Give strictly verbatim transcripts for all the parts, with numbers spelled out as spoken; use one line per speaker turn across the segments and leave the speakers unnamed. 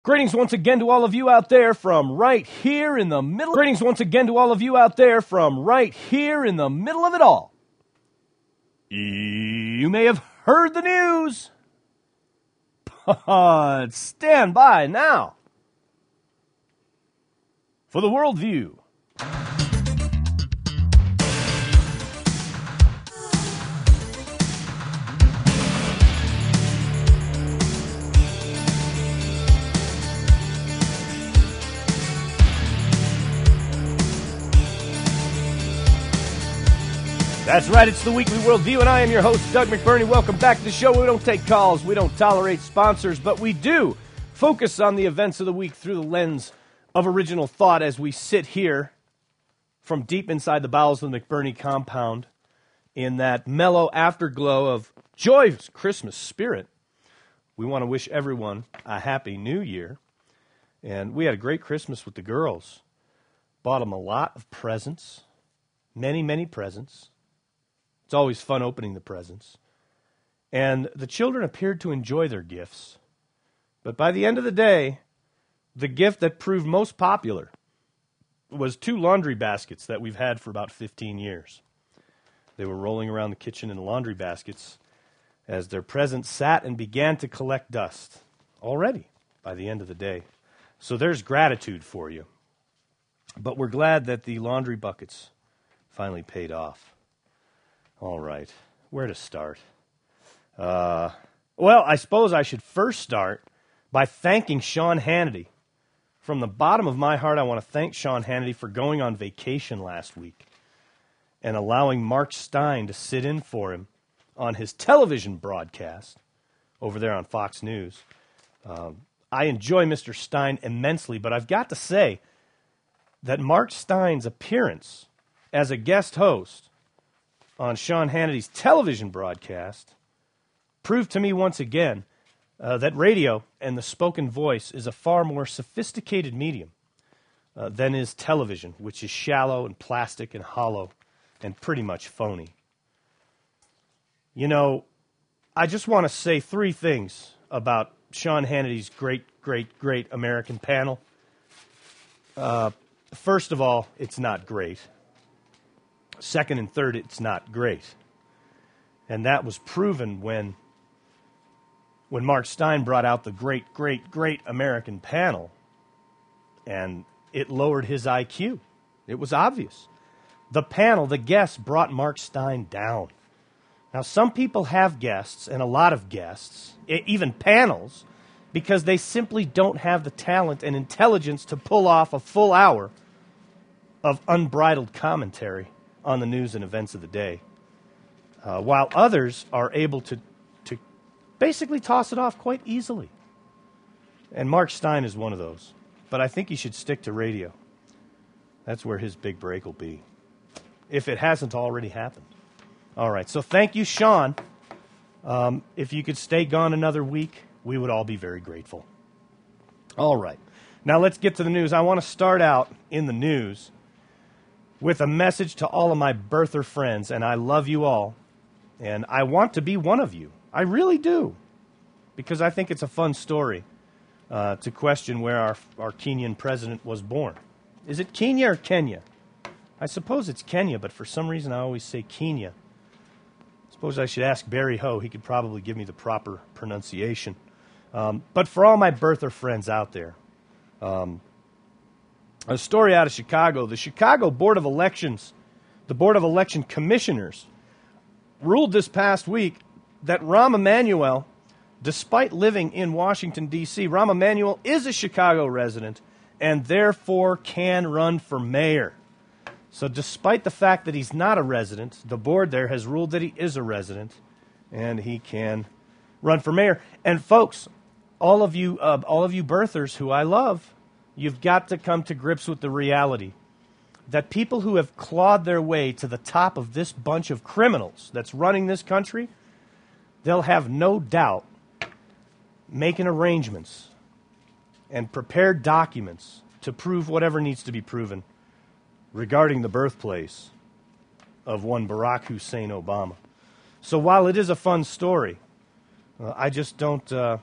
Greetings once again to all of you out there from right here in the middle. Greetings once again to all of you out there from right here in the middle of it all. You may have heard the news, but stand by now for the worldview. That's right, it's the Weekly Worldview, and I am your host, Doug McBurney. Welcome back to the show. We don't take calls, we don't tolerate sponsors, but we do focus on the events of the week through the lens of original thought as we sit here from deep inside the bowels of the McBurney compound in that mellow afterglow of joyous Christmas spirit. We want to wish everyone a happy new year, and we had a great Christmas with the girls. Bought them a lot of presents, many, many presents. It's always fun opening the presents. And the children appeared to enjoy their gifts. But by the end of the day, the gift that proved most popular was two laundry baskets that we've had for about fifteen years. They were rolling around the kitchen in laundry baskets as their presents sat and began to collect dust already by the end of the day. So there's gratitude for you. But we're glad that the laundry buckets finally paid off. All right, where to start? Uh, well, I suppose I should first start by thanking Sean Hannity. From the bottom of my heart, I want to thank Sean Hannity for going on vacation last week and allowing Mark Steyn to sit in for him on his television broadcast over there on Fox News. Um, I enjoy Mister Steyn immensely, but I've got to say that Mark Steyn's appearance as a guest host on Sean Hannity's television broadcast proved to me once again uh, that radio and the spoken voice is a far more sophisticated medium uh, than is television, which is shallow and plastic and hollow and pretty much phony. You know, I just want to say three things about Sean Hannity's great, great, great American panel. Uh, first of all, it's not great. Second and third, it's not great. And that was proven when, when Mark Steyn brought out the great, great, great American panel, and it lowered his I Q. It was obvious. The panel, the guests, brought Mark Steyn down. Now, some people have guests, and a lot of guests, even panels, because they simply don't have the talent and intelligence to pull off a full hour of unbridled commentary on the news and events of the day, uh, while others are able to, to basically toss it off quite easily. And Mark Steyn is one of those. But I think he should stick to radio. That's where his big break will be, if it hasn't already happened. All right, so thank you, Sean. Um, if you could stay gone another week, we would all be very grateful. All right, now let's get to the news. I want to start out in the news with a message to all of my birther friends, and I love you all, and I want to be one of you. I really do, because I think it's a fun story uh, to question where our, our Kenyan president was born. Is it Kenya or Kenya? I suppose it's Kenya, but for some reason I always say Kenya. I suppose I should ask Barry Ho. He could probably give me the proper pronunciation. Um, but for all my birther friends out there, um, a story out of Chicago. The Chicago Board of Elections, the Board of Election Commissioners, ruled this past week that Rahm Emanuel, despite living in Washington, D C, Rahm Emanuel is a Chicago resident and therefore can run for mayor. So despite the fact that he's not a resident, the board there has ruled that he is a resident and he can run for mayor. And folks, all of you, uh, all of you birthers who I love, you've got to come to grips with the reality that people who have clawed their way to the top of this bunch of criminals that's running this country, they'll have no doubt making arrangements and prepared documents to prove whatever needs to be proven regarding the birthplace of one Barack Hussein Obama. So while it is a fun story, uh, I just don't... Uh,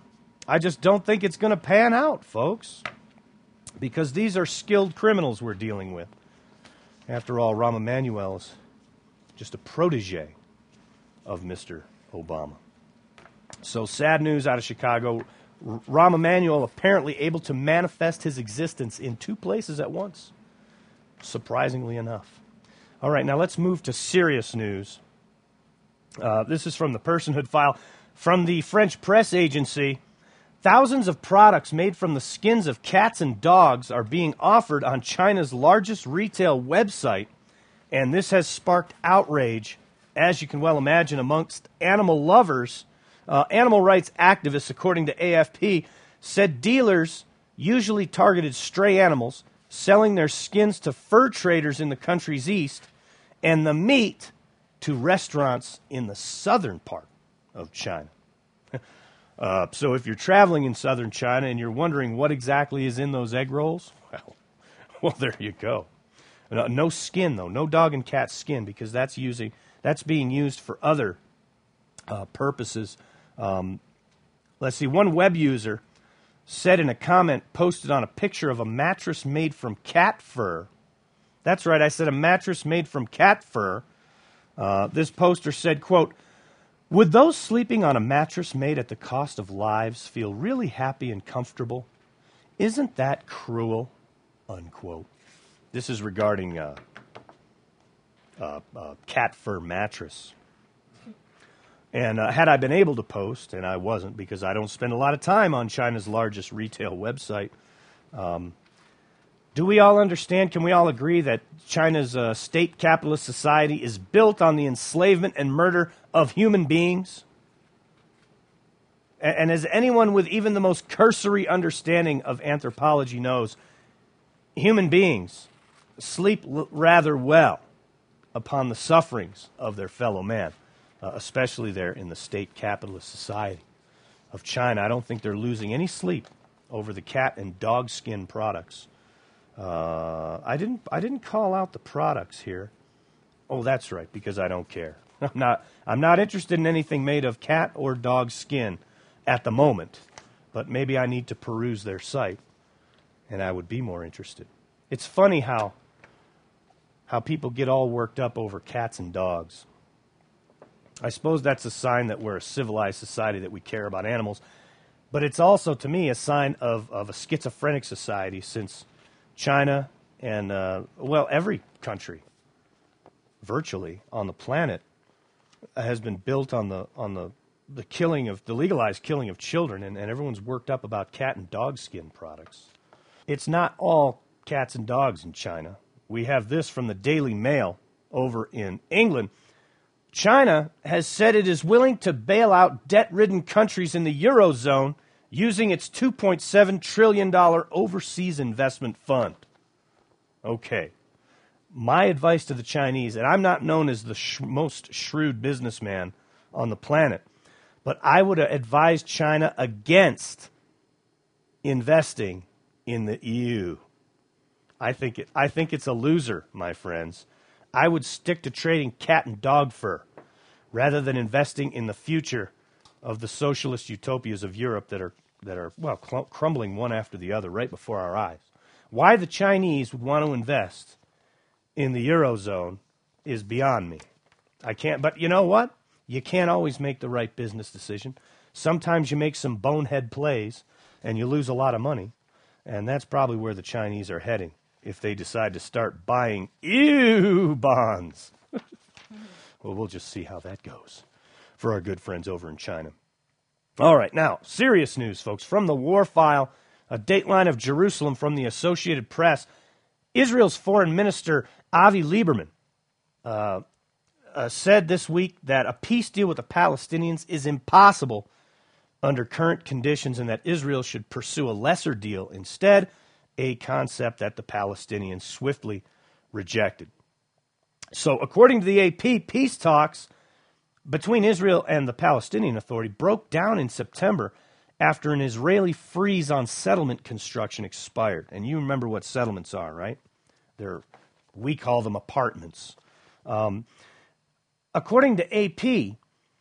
I just don't think it's going to pan out, folks, because these are skilled criminals we're dealing with. After all, Rahm Emanuel is just a protege of Mister Obama. So sad news out of Chicago. R- Rahm Emanuel apparently able to manifest his existence in two places at once, surprisingly enough. All right, now let's move to serious news. Uh, this is from the Personhood File. From the French press agency, thousands of products made from the skins of cats and dogs are being offered on China's largest retail website, and this has sparked outrage, as you can well imagine, amongst animal lovers. Uh, animal rights activists, according to A F P, said dealers usually targeted stray animals, selling their skins to fur traders in the country's east, and the meat to restaurants in the southern part of China. uh, so if you're traveling in southern China and you're wondering what exactly is in those egg rolls, well, well there you go. No, no skin, though. No dog and cat skin, because that's using that's being used for other uh, purposes. Um, let's see. One web user said in a comment posted on a picture of a mattress made from cat fur. That's right, I said a mattress made from cat fur. Uh, this poster said, quote, "Would those sleeping on a mattress made at the cost of lives feel really happy and comfortable? Isn't that cruel?" Unquote. This is regarding uh, uh, uh, cat fur mattress. And uh, had I been able to post, and I wasn't because I don't spend a lot of time on China's largest retail website, um, do we all understand, can we all agree that China's uh, state capitalist society is built on the enslavement and murder of human beings? And, and as anyone with even the most cursory understanding of anthropology knows, human beings sleep l- rather well upon the sufferings of their fellow man. Uh, especially there in the state capitalist society of China. I don't think they're losing any sleep over the cat and dog skin products. Uh, I didn't. I didn't call out the products here. Oh, that's right, because I don't care. I'm not. I'm not interested in anything made of cat or dog skin at the moment. But maybe I need to peruse their site, and I would be more interested. It's funny how how people get all worked up over cats and dogs. I suppose that's a sign that we're a civilized society, that we care about animals. But it's also, to me, a sign of, of a schizophrenic society, since China and, uh, well, every country, virtually, on the planet has been built on the on the, the killing of, the legalized killing of children, and, and everyone's worked up about cat and dog skin products. It's not all cats and dogs in China. We have this from the Daily Mail over in England. China has said it is willing to bail out debt-ridden countries in the Eurozone using its two point seven trillion dollars overseas investment fund. Okay. My advice to the Chinese, and I'm not known as the sh- most shrewd businessman on the planet, but I would advise China against investing in the E U. I think it, I think it's a loser, my friends. I would stick to trading cat and dog fur rather than investing in the future of the socialist utopias of Europe that are, that are well, cl- crumbling one after the other right before our eyes. Why the Chinese would want to invest in the Eurozone is beyond me. I can't, but you know what? You can't always make the right business decision. Sometimes you make some bonehead plays and you lose a lot of money, and that's probably where the Chinese are heading if they decide to start buying E U bonds. Well, we'll just see how that goes for our good friends over in China. All right, now, serious news, folks. From the War File, a dateline of Jerusalem from the Associated Press, Israel's Foreign Minister Avi Lieberman uh, uh, said this week that a peace deal with the Palestinians is impossible under current conditions and that Israel should pursue a lesser deal instead, a concept that the Palestinians swiftly rejected. So, according to the A P, peace talks between Israel and the Palestinian Authority broke down in September after an Israeli freeze on settlement construction expired. And you remember what settlements are, right? They're, we call them apartments. Um, according to A P,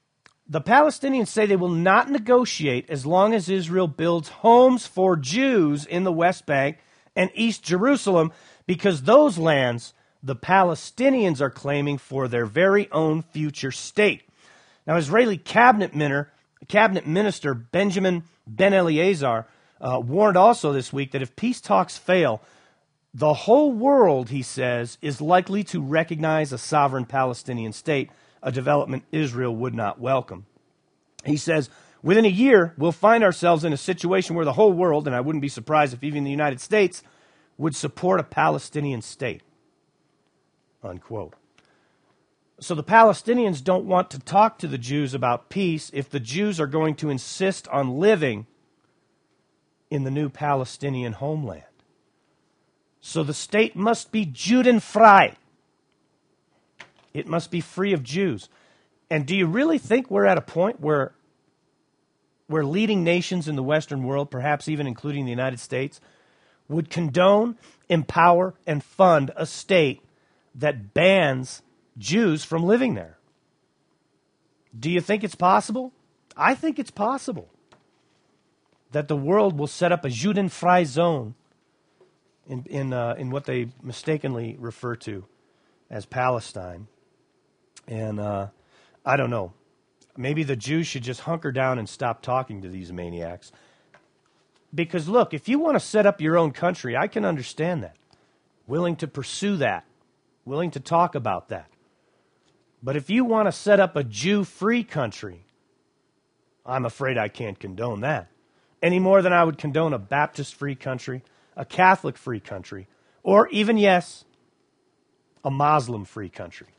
The Palestinians say they will not negotiate as long as Israel builds homes for Jews in the West Bank and East Jerusalem, because those lands the Palestinians are claiming for their very own future state. Now, Israeli cabinet minister, cabinet minister Benjamin Ben-Eliezer uh, warned also this week that if peace talks fail, the whole world, he says, is likely to recognize a sovereign Palestinian state, a development Israel would not welcome. He says, within a year, we'll find ourselves in a situation where the whole world, and I wouldn't be surprised if even the United States, would support a Palestinian state. Unquote. So the Palestinians don't want to talk to the Jews about peace if the Jews are going to insist on living in the new Palestinian homeland. So the state must be Judenfrei. It must be free of Jews. And do you really think we're at a point where, where leading nations in the Western world, perhaps even including the United States, would condone, empower, and fund a state that bans Jews from living there? Do you think it's possible? I think it's possible that the world will set up a Judenfrei zone in in, uh, in what they mistakenly refer to as Palestine. And uh, I don't know. Maybe the Jews should just hunker down and stop talking to these maniacs. Because look, if you want to set up your own country, I can understand that. Willing to pursue that. Willing to talk about that. But if you want to set up a Jew-free country, I'm afraid I can't condone that. Any more than I would condone a Baptist-free country, a Catholic-free country, or even, yes, a Muslim-free country.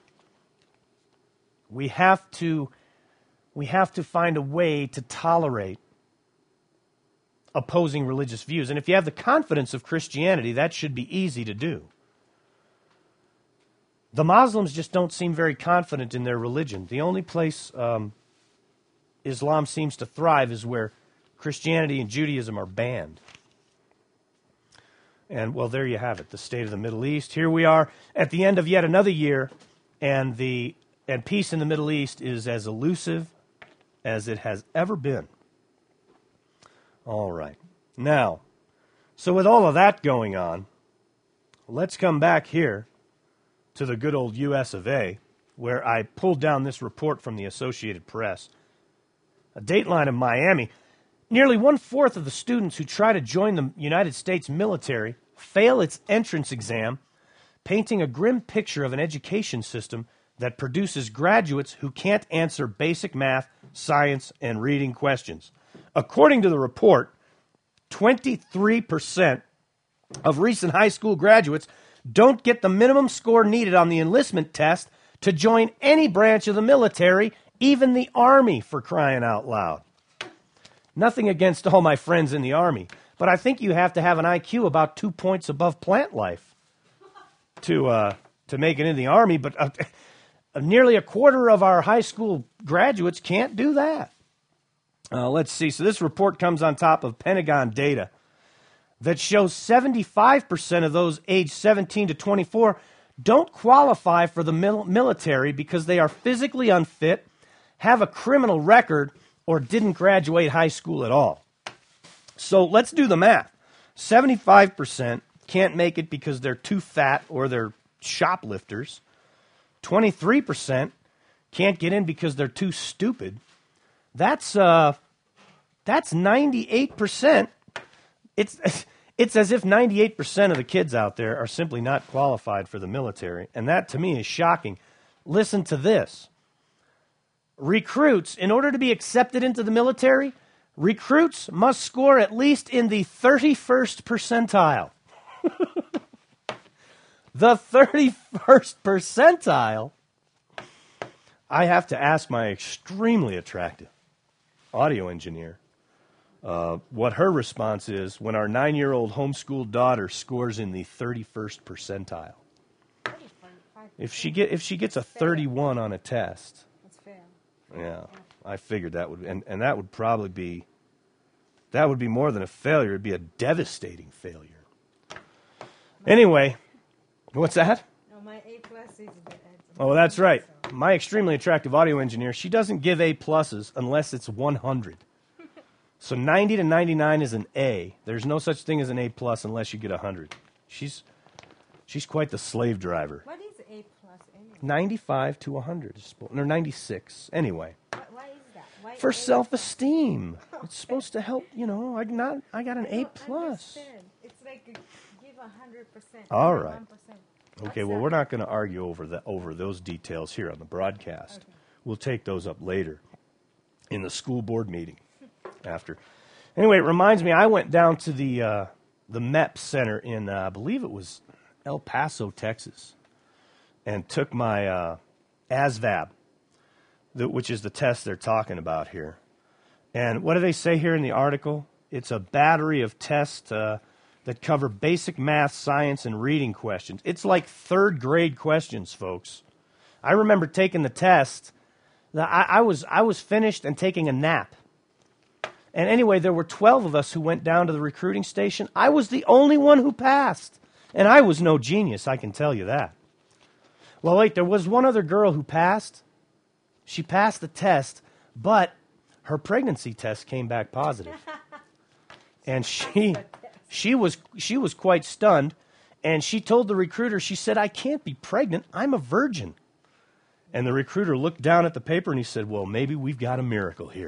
We have to, we have to find a way to tolerate opposing religious views. And if you have the confidence of Christianity, that should be easy to do. The Muslims just don't seem very confident in their religion. The only place um, Islam seems to thrive is where Christianity and Judaism are banned. And, well, there you have it, the state of the Middle East. Here we are at the end of yet another year, and the and peace in the Middle East is as elusive as it has ever been. All right. Now, so with all of that going on, let's come back here to the good old U S of A, where I pulled down this report from the Associated Press. A dateline in Miami. Nearly one-fourth of the students who try to join the United States military fail its entrance exam, painting a grim picture of an education system that produces graduates who can't answer basic math, science, and reading questions. According to the report, twenty-three percent of recent high school graduates don't get the minimum score needed on the enlistment test to join any branch of the military, even the Army, for crying out loud. Nothing against all my friends in the Army, but I think you have to have an I Q about two points above plant life to uh, to make it in the Army, but uh, nearly a quarter of our high school graduates can't do that. Uh, let's see. So this report comes on top of Pentagon data that shows seventy-five percent of those aged seventeen to twenty-four don't qualify for the mil- military because they are physically unfit, have a criminal record, or didn't graduate high school at all. So let's do the math. seventy-five percent can't make it because they're too fat or they're shoplifters. twenty-three percent can't get in because they're too stupid. That's uh, that's ninety-eight percent. It's it's as if ninety-eight percent of the kids out there are simply not qualified for the military, and that to me is shocking. Listen to this. Recruits, in order to be accepted into the military, recruits must score at least in the thirty-first percentile. The thirty-first percentile? I have to ask my extremely attractive audio engineer uh, what her response is when our nine-year-old homeschooled daughter scores in the thirty-first percentile. If she get if she gets a thirty-one on a test. Yeah, I figured that would, and, and that would probably be, that would be more than a failure. It'd be a devastating failure. Anyway, what's that?
No, my A plus is the edge.
Oh, that's right. my extremely attractive audio engineer, she doesn't give A pluses unless it's one hundred. So ninety to ninety-nine is an A. There's no such thing as an A plus unless you get one hundred. She's she's quite the slave driver.
What is A plus anyway?
ninety-five to one hundred. Or ninety-six. Anyway.
Why, why is that? Why
For
A
self-esteem. It's supposed to help, you know, I not I got an
I
A
don't
plus.
understand. It's like a, give one hundred percent.
All right.
one percent.
Okay, well, we're not going to argue over the, over those details here on the broadcast.
Okay.
We'll take those up later in the school board meeting after. Anyway, it reminds me, I went down to the uh, the M E P Center in, uh, I believe it was El Paso, Texas, and took my uh, A S V A B, the, which is the test they're talking about here. And what do they say here in the article? It's a battery of tests uh, that cover basic math, science, and reading questions. It's like third grade questions, folks. I remember taking the test. I, I was I was finished and taking a nap. And anyway, there were twelve of us who went down to the recruiting station. I was the only one who passed. And I was no genius, I can tell you that. Well, wait, there was one other girl who passed. She passed the test, but her pregnancy test came back positive. And she she was she was quite stunned, and she told the recruiter, she said, "I can't be pregnant. I'm a virgin." And the recruiter looked down at the paper and he said, "Well, maybe we've got a miracle here."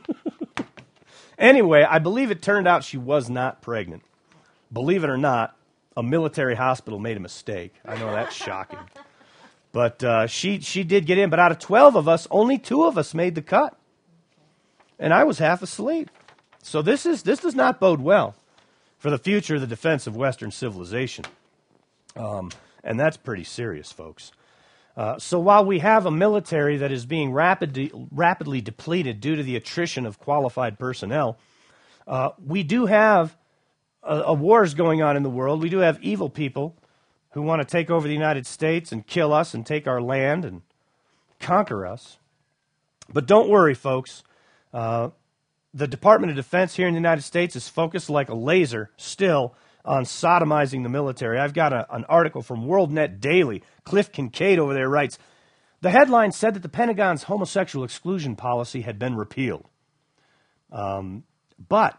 Anyway, I believe it turned out she was not pregnant. Believe it or not, a military hospital made a mistake. I know that's shocking. But uh, she she did get in. But out of twelve of us, only two of us made the cut. And I was half asleep. So this is this does not bode well for the future of the defense of Western civilization. Um, and that's pretty serious, folks. Uh, so while we have a military that is being rapidly, rapidly depleted due to the attrition of qualified personnel, uh, we do have a, a wars going on in the world. We do have evil people who want to take over the United States and kill us and take our land and conquer us. But don't worry, folks. Uh, the Department of Defense here in the United States is focused like a laser still on sodomizing the military. I've got a, an article from WorldNet Daily. Cliff Kincaid over there writes, the headline said that the Pentagon's homosexual exclusion policy had been repealed. Um, but,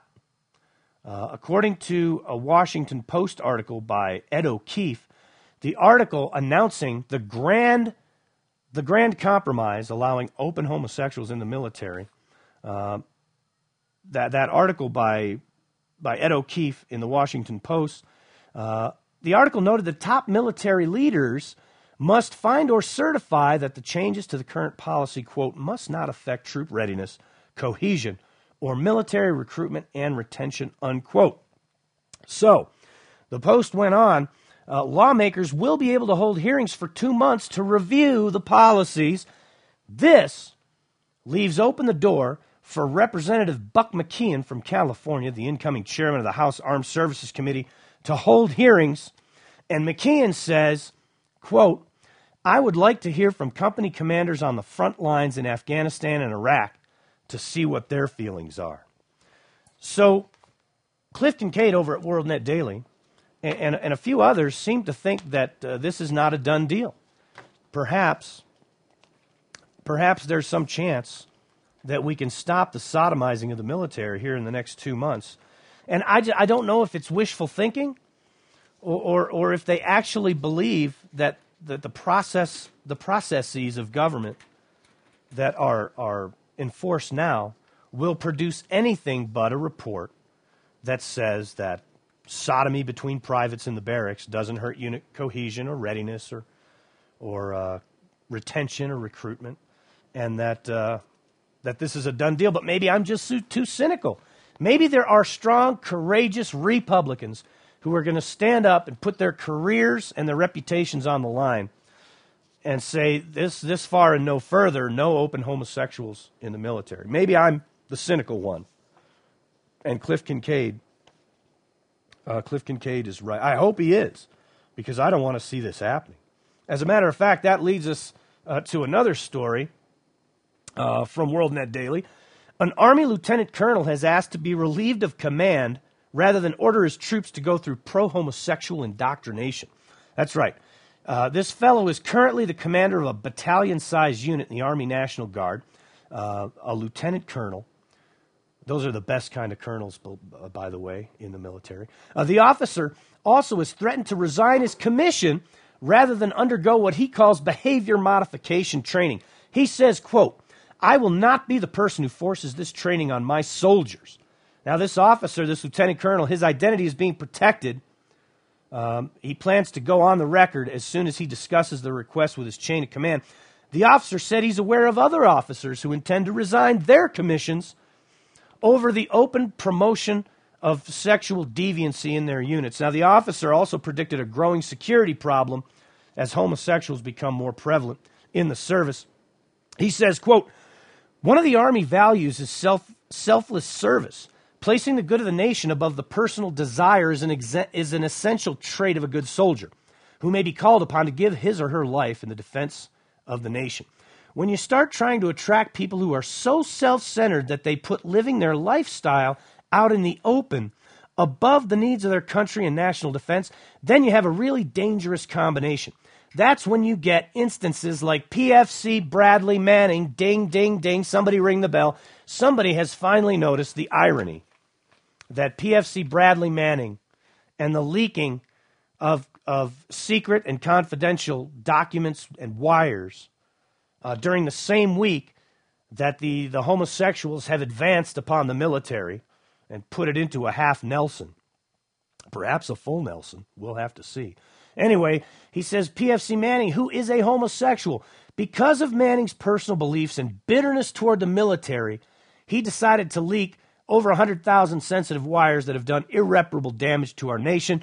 uh, according to a Washington Post article by Ed O'Keefe, the article announcing the grand, the grand compromise allowing open homosexuals in the military, uh, that, that article by by Ed O'Keefe in the Washington Post, uh, the article noted that top military leaders must find or certify that the changes to the current policy, quote, must not affect troop readiness, cohesion, or military recruitment and retention, unquote. So, the Post went on, uh, lawmakers will be able to hold hearings for two months to review the policies. This leaves open the door for Representative Buck McKeon from California, the incoming chairman of the House Armed Services Committee, to hold hearings. And McKeon says, quote, I would like to hear from company commanders on the front lines in Afghanistan and Iraq to see what their feelings are. So Cliff Kincaid over at WorldNet Daily and, and, and a few others seem to think that uh, this is not a done deal. Perhaps, perhaps there's some chance that we can stop the sodomizing of the military here in the next two months. And I, I don't know if it's wishful thinking or, or, or if they actually believe that, that the process, the processes of government that are, are enforced now will produce anything but a report that says that sodomy between privates in the barracks doesn't hurt unit cohesion or readiness or, or uh, retention or recruitment, and that... Uh, that this is a done deal, but maybe I'm just too, too cynical. Maybe there are strong, courageous Republicans who are going to stand up and put their careers and their reputations on the line and say this this far and no further, no open homosexuals in the military. Maybe I'm the cynical one. And Cliff Kincaid, uh, Cliff Kincaid is right. I hope he is, because I don't want to see this happening. As a matter of fact, that leads us uh, to another story Uh, from WorldNet Daily. An Army lieutenant colonel has asked to be relieved of command rather than order his troops to go through pro-homosexual indoctrination. That's right. Uh, this fellow is currently the commander of a battalion-sized unit in the Army National Guard, uh, a lieutenant colonel. Those are the best kind of colonels, by the way, in the military. Uh, the officer also has threatened to resign his commission rather than undergo what he calls behavior modification training. He says, quote, "I will not be the person who forces this training on my soldiers." Now, this officer, this lieutenant colonel, his identity is being protected. Um, he plans to go on the record as soon as he discusses the request with his chain of command. The officer said he's aware of other officers who intend to resign their commissions over the open promotion of sexual deviancy in their units. Now, the officer also predicted a growing security problem as homosexuals become more prevalent in the service. He says, quote, "One of the Army values is self, selfless service. Placing the good of the nation above the personal desire is an, exe- is an essential trait of a good soldier who may be called upon to give his or her life in the defense of the nation. When you start trying to attract people who are so self-centered that they put living their lifestyle out in the open above the needs of their country and national defense, then you have a really dangerous combination. That's when you get instances like P F C Bradley Manning, ding, ding, ding, somebody ring the bell. Somebody has finally noticed the irony that P F C Bradley Manning and the leaking of, of secret and confidential documents and wires uh, during the same week that the, the homosexuals have advanced upon the military and put it into a half Nelson. Perhaps a full Nelson. We'll have to see. Anyway, he says P F C Manning, who is a homosexual, because of Manning's personal beliefs and bitterness toward the military, he decided to leak over one hundred thousand sensitive wires that have done irreparable damage to our nation.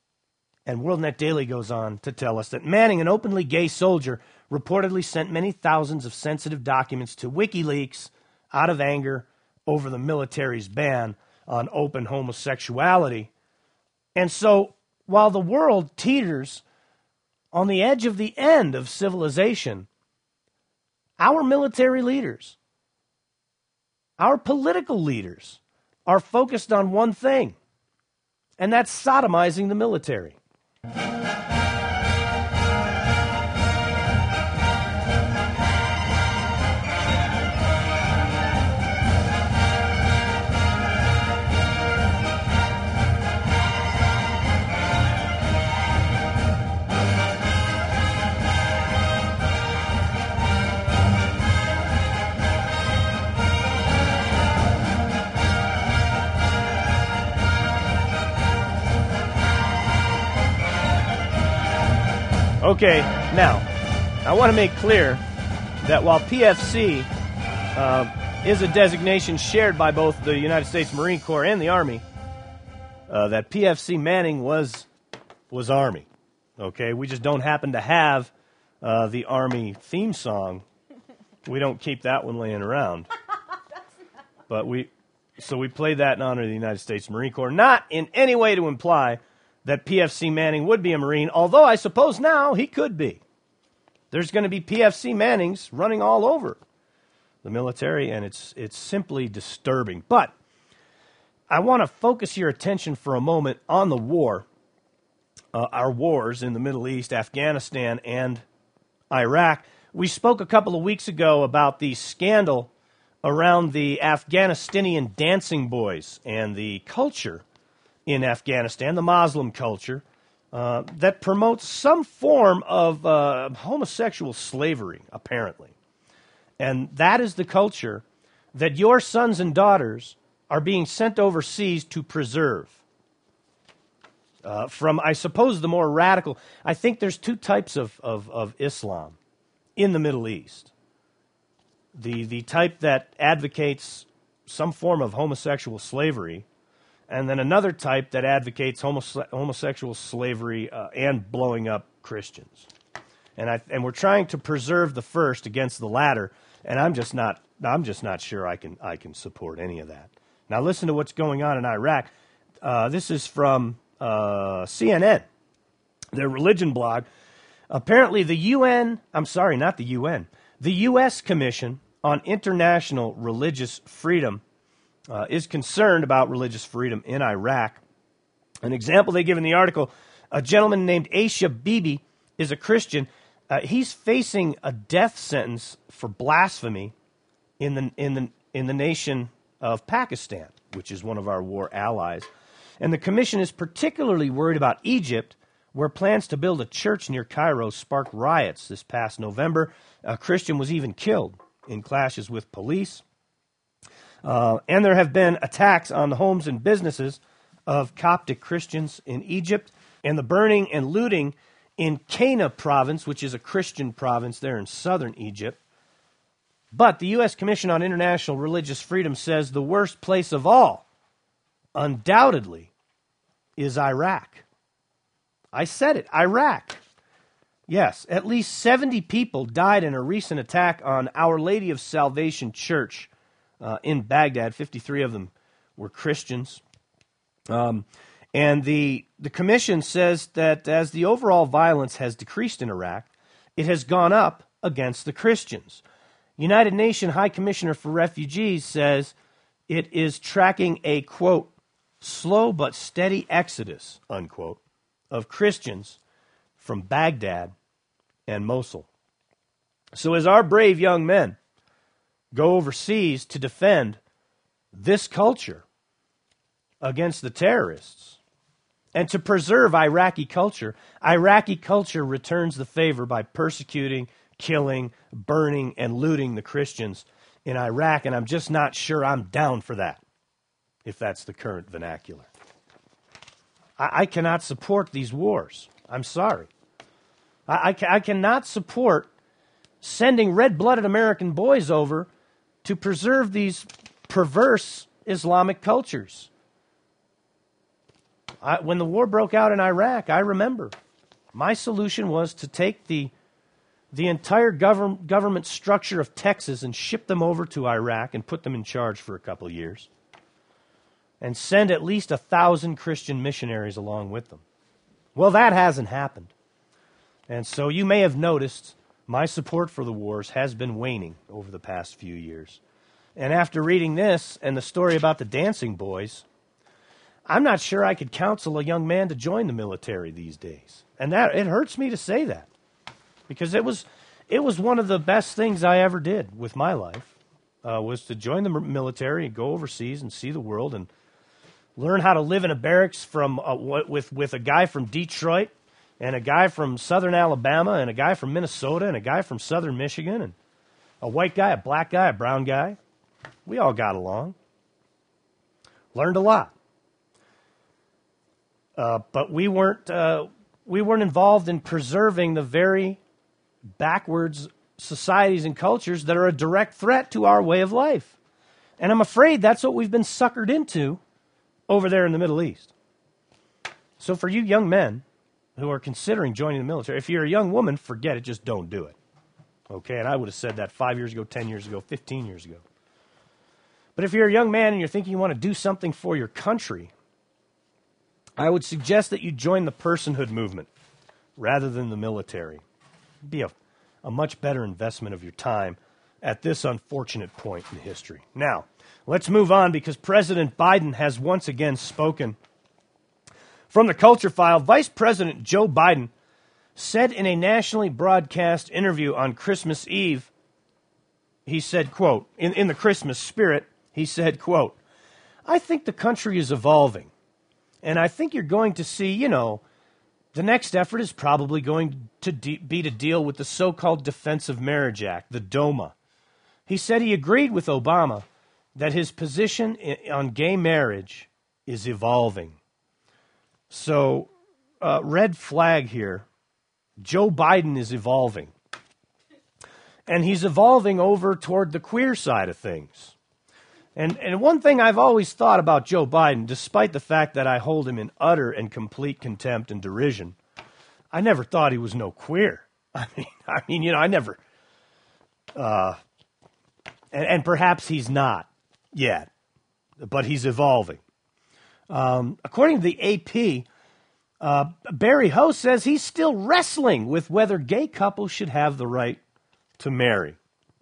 And WorldNet Daily goes on to tell us that Manning, an openly gay soldier, reportedly sent many thousands of sensitive documents to WikiLeaks out of anger over the military's ban on open homosexuality. And so, while the world teeters on the edge of the end of civilization, our military leaders, our political leaders are focused on one thing, and that's sodomizing the military. Okay, now, I want to make clear that while P F C uh, is a designation shared by both the United States Marine Corps and the Army, uh, that P F C Manning was was Army. Okay, we just don't happen to have uh, the Army theme song. We don't keep that one laying around. But we, so we play that in honor of the United States Marine Corps, not in any way to imply that P F C Manning would be a Marine, although I suppose now he could be. There's going to be P F C Mannings running all over the military, and it's it's simply disturbing. But I want to focus your attention for a moment on the war, uh, our wars in the Middle East, Afghanistan, and Iraq. We spoke a couple of weeks ago about the scandal around the Afghanistanian dancing boys and the culture in Afghanistan, the Muslim culture, uh, that promotes some form of uh, homosexual slavery, apparently. And that is the culture that your sons and daughters are being sent overseas to preserve. Uh, from, I suppose, the more radical, I think there's two types of, of, of Islam in the Middle East. The, the type that advocates some form of homosexual slavery, and then another type that advocates homose- homosexual slavery uh, and blowing up Christians. And I and we're trying to preserve the first against the latter, and I'm just not I'm just not sure I can I can support any of that. Now listen to what's going on in Iraq. Uh, this is from uh, C N N, their religion blog. Apparently the U N, I'm sorry, not the U N, the U S Commission on International Religious Freedom Uh, is concerned about religious freedom in Iraq. An example they give in the article, a gentleman named Aisha Bibi is a Christian. Uh, he's facing a death sentence for blasphemy in the in the in the nation of Pakistan, which is one of our war allies. And the commission is particularly worried about Egypt, where plans to build a church near Cairo sparked riots this past November. A Christian was even killed in clashes with police. Uh, and there have been attacks on the homes and businesses of Coptic Christians in Egypt, and the burning and looting in Cana province, which is a Christian province there in southern Egypt. But the U S Commission on International Religious Freedom says the worst place of all, undoubtedly, is Iraq. I said it, Iraq. Yes, at least seventy people died in a recent attack on Our Lady of Salvation Church uh, in Baghdad. fifty-three of them were Christians. Um, and the, the commission says that as the overall violence has decreased in Iraq, it has gone up against the Christians. United Nations High Commissioner for Refugees says it is tracking a, quote, slow but steady exodus, unquote, of Christians from Baghdad and Mosul. So as our brave young men go overseas to defend this culture against the terrorists and to preserve Iraqi culture, Iraqi culture returns the favor by persecuting, killing, burning, and looting the Christians in Iraq, and I'm just not sure I'm down for that, if that's the current vernacular. I, I cannot support these wars. I'm sorry. I, I, ca- I cannot support sending red-blooded American boys over to preserve these perverse Islamic cultures. I, when the war broke out in Iraq, I remember my solution was to take the the entire govern, government structure of Texas and ship them over to Iraq and put them in charge for a couple of years and send at least a thousand Christian missionaries along with them. Well, that hasn't happened. And so you may have noticed my support for the wars has been waning over the past few years. And after reading this and the story about the dancing boys, I'm not sure I could counsel a young man to join the military these days. And that it hurts me to say that. Because it was it was one of the best things I ever did with my life, uh, was to join the military and go overseas and see the world and learn how to live in a barracks from uh, with, with a guy from Detroit and a guy from southern Alabama and a guy from Minnesota and a guy from southern Michigan and a white guy, a black guy, a brown guy. We all got along. Learned a lot. Uh, but we weren't uh, we weren't involved in preserving the very backwards societies and cultures that are a direct threat to our way of life. And I'm afraid that's what we've been suckered into over there in the Middle East. So for you young men who are considering joining the military, if you're a young woman, forget it, just don't do it. Okay, and I would have said that five years ago, ten years ago, fifteen years ago. But if you're a young man and you're thinking you want to do something for your country, I would suggest that you join the personhood movement rather than the military. It'd be a, a much better investment of your time at this unfortunate point in history. Now, let's move on because President Biden has once again spoken. From the Culture File, Vice President Joe Biden said in a nationally broadcast interview on Christmas Eve, he said, quote, in, in the Christmas spirit, he said, quote, I think the country is evolving, and I think you're going to see, you know, the next effort is probably going to de- be to deal with the so-called Defense of Marriage Act, the DOMA. He said he agreed with Obama that his position I- on gay marriage is evolving. So, uh, red flag here. Joe Biden is evolving. And he's evolving over toward the queer side of things. And and one thing I've always thought about Joe Biden, despite the fact that I hold him in utter and complete contempt and derision, I never thought he was no queer. I mean, I mean, you know, I never, uh, and, and perhaps he's not yet, but he's evolving. Um, according to the A P, uh, Barry Ho says he's still wrestling with whether gay couples should have the right to marry.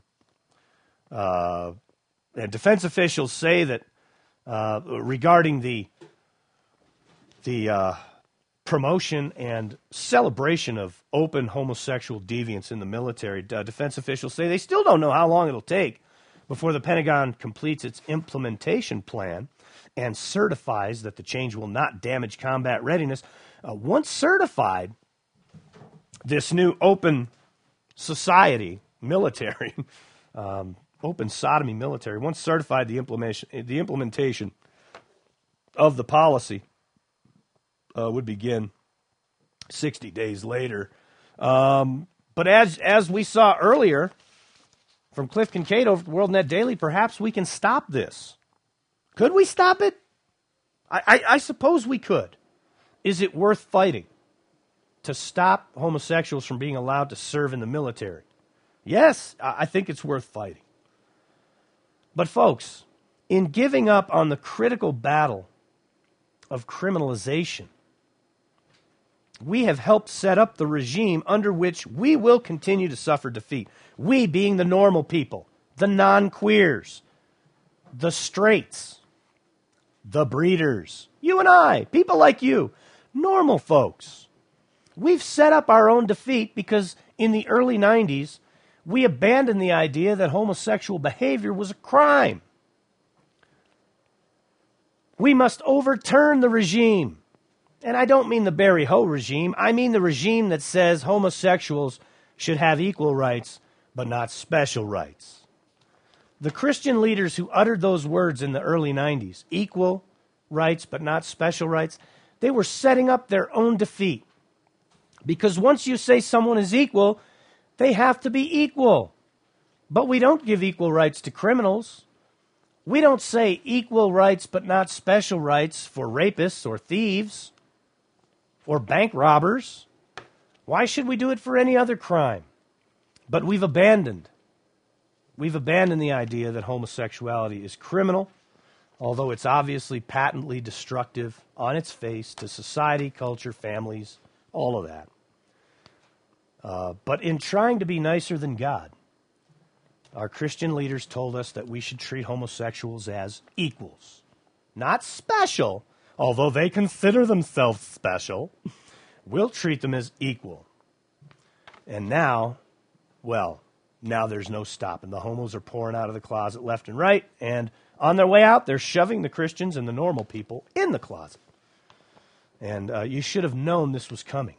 Uh, and defense officials say that uh, regarding the the uh, promotion and celebration of open homosexual deviance in the military. Uh, defense officials say they still don't know how long it'll take before the Pentagon completes its implementation plan and certifies that the change will not damage combat readiness. Uh, once certified, this new open society military, um, open sodomy military, once certified, the implementation, the implementation of the policy uh, would begin sixty days later. Um, but as as we saw earlier from Cliff Kincaid over at World Net Daily, perhaps we can stop this. Could we stop it? I, I, I suppose we could. Is it worth fighting to stop homosexuals from being allowed to serve in the military? Yes, I think it's worth fighting. But folks, in giving up on the critical battle of criminalization, we have helped set up the regime under which we will continue to suffer defeat. We being the normal people, the non-queers, the straights, the breeders, you and I, people like you, normal folks. We've set up our own defeat because in the early nineties, we abandoned the idea that homosexual behavior was a crime. We must overturn the regime. And I don't mean the Barry Ho regime. I mean the regime that says homosexuals should have equal rights, but not special rights. The Christian leaders who uttered those words in the early nineties, equal rights, but not special rights, they were setting up their own defeat. Because once you say someone is equal, they have to be equal. But we don't give equal rights to criminals. We don't say equal rights but not special rights for rapists or thieves or bank robbers. Why should we do it for any other crime? But we've abandoned. We've abandoned the idea that homosexuality is criminal, although it's obviously patently destructive on its face to society, culture, families, all of that. Uh, but in trying to be nicer than God, our Christian leaders told us that we should treat homosexuals as equals. Not special, although they consider themselves special. We'll treat them as equal. And now, well, now there's no stopping. The homos are pouring out of the closet left and right, and on their way out, they're shoving the Christians and the normal people in the closet. And uh, you should have known this was coming.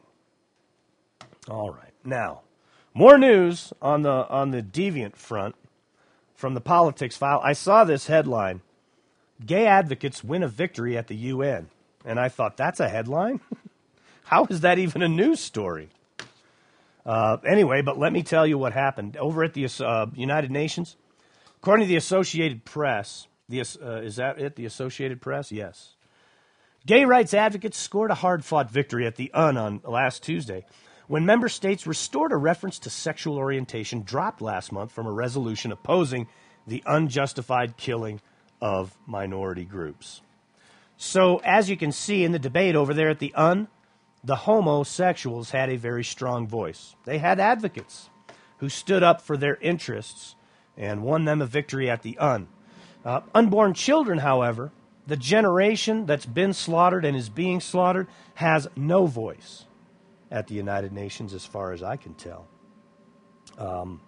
All right. Now, more news on the on the deviant front from the politics file. I saw this headline, Gay Advocates Win a Victory at the U N. And I thought, that's a headline? How is that even a news story? Uh, anyway, but let me tell you what happened. Over at the uh, United Nations, according to the Associated Press, the, uh, is that it, the Associated Press? Yes. Gay rights advocates scored a hard-fought victory at the U N on last Tuesday when member states restored a reference to sexual orientation dropped last month from a resolution opposing the unjustified killing of minority groups. So, as you can see in the debate over there at the U N, the homosexuals had a very strong voice. They had advocates who stood up for their interests and won them a victory at the U N. Uh, unborn children, however, the generation that's been slaughtered and is being slaughtered, has no voice at the United Nations, as far as I can tell. Um,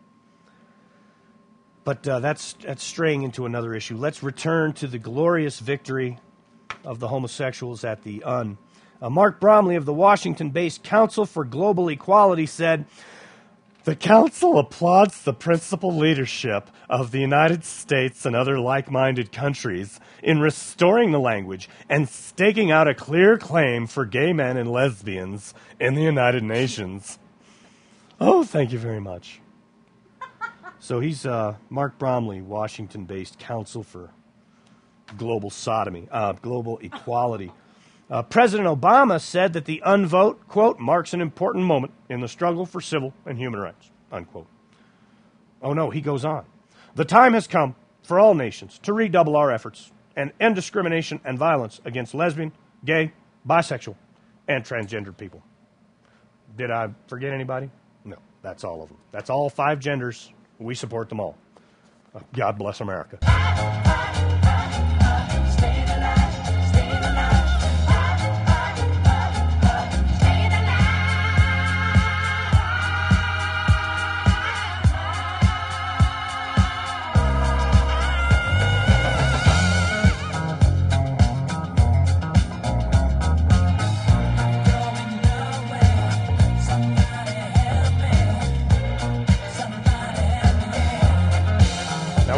but uh, that's, that's straying into another issue. Let's return to the glorious victory of the homosexuals at the U N. Uh, Mark Bromley of the Washington-based Council for Global Equality said, "The Council applauds the principal leadership of the United States and other like-minded countries in restoring the language and staking out a clear claim for gay men and lesbians in the United Nations." Oh, thank you very much. So he's uh, Mark Bromley, Washington-based Council for Global Sodomy, uh, Global Equality. Uh, President Obama said that the unvote, quote, marks an important moment in the struggle for civil and human rights, unquote. Oh, no, he goes on. "The time has come for all nations to redouble our efforts and end discrimination and violence against lesbian, gay, bisexual, and transgendered people." Did I forget anybody? No, that's all of them. That's all five genders. We support them all. Uh, God bless America.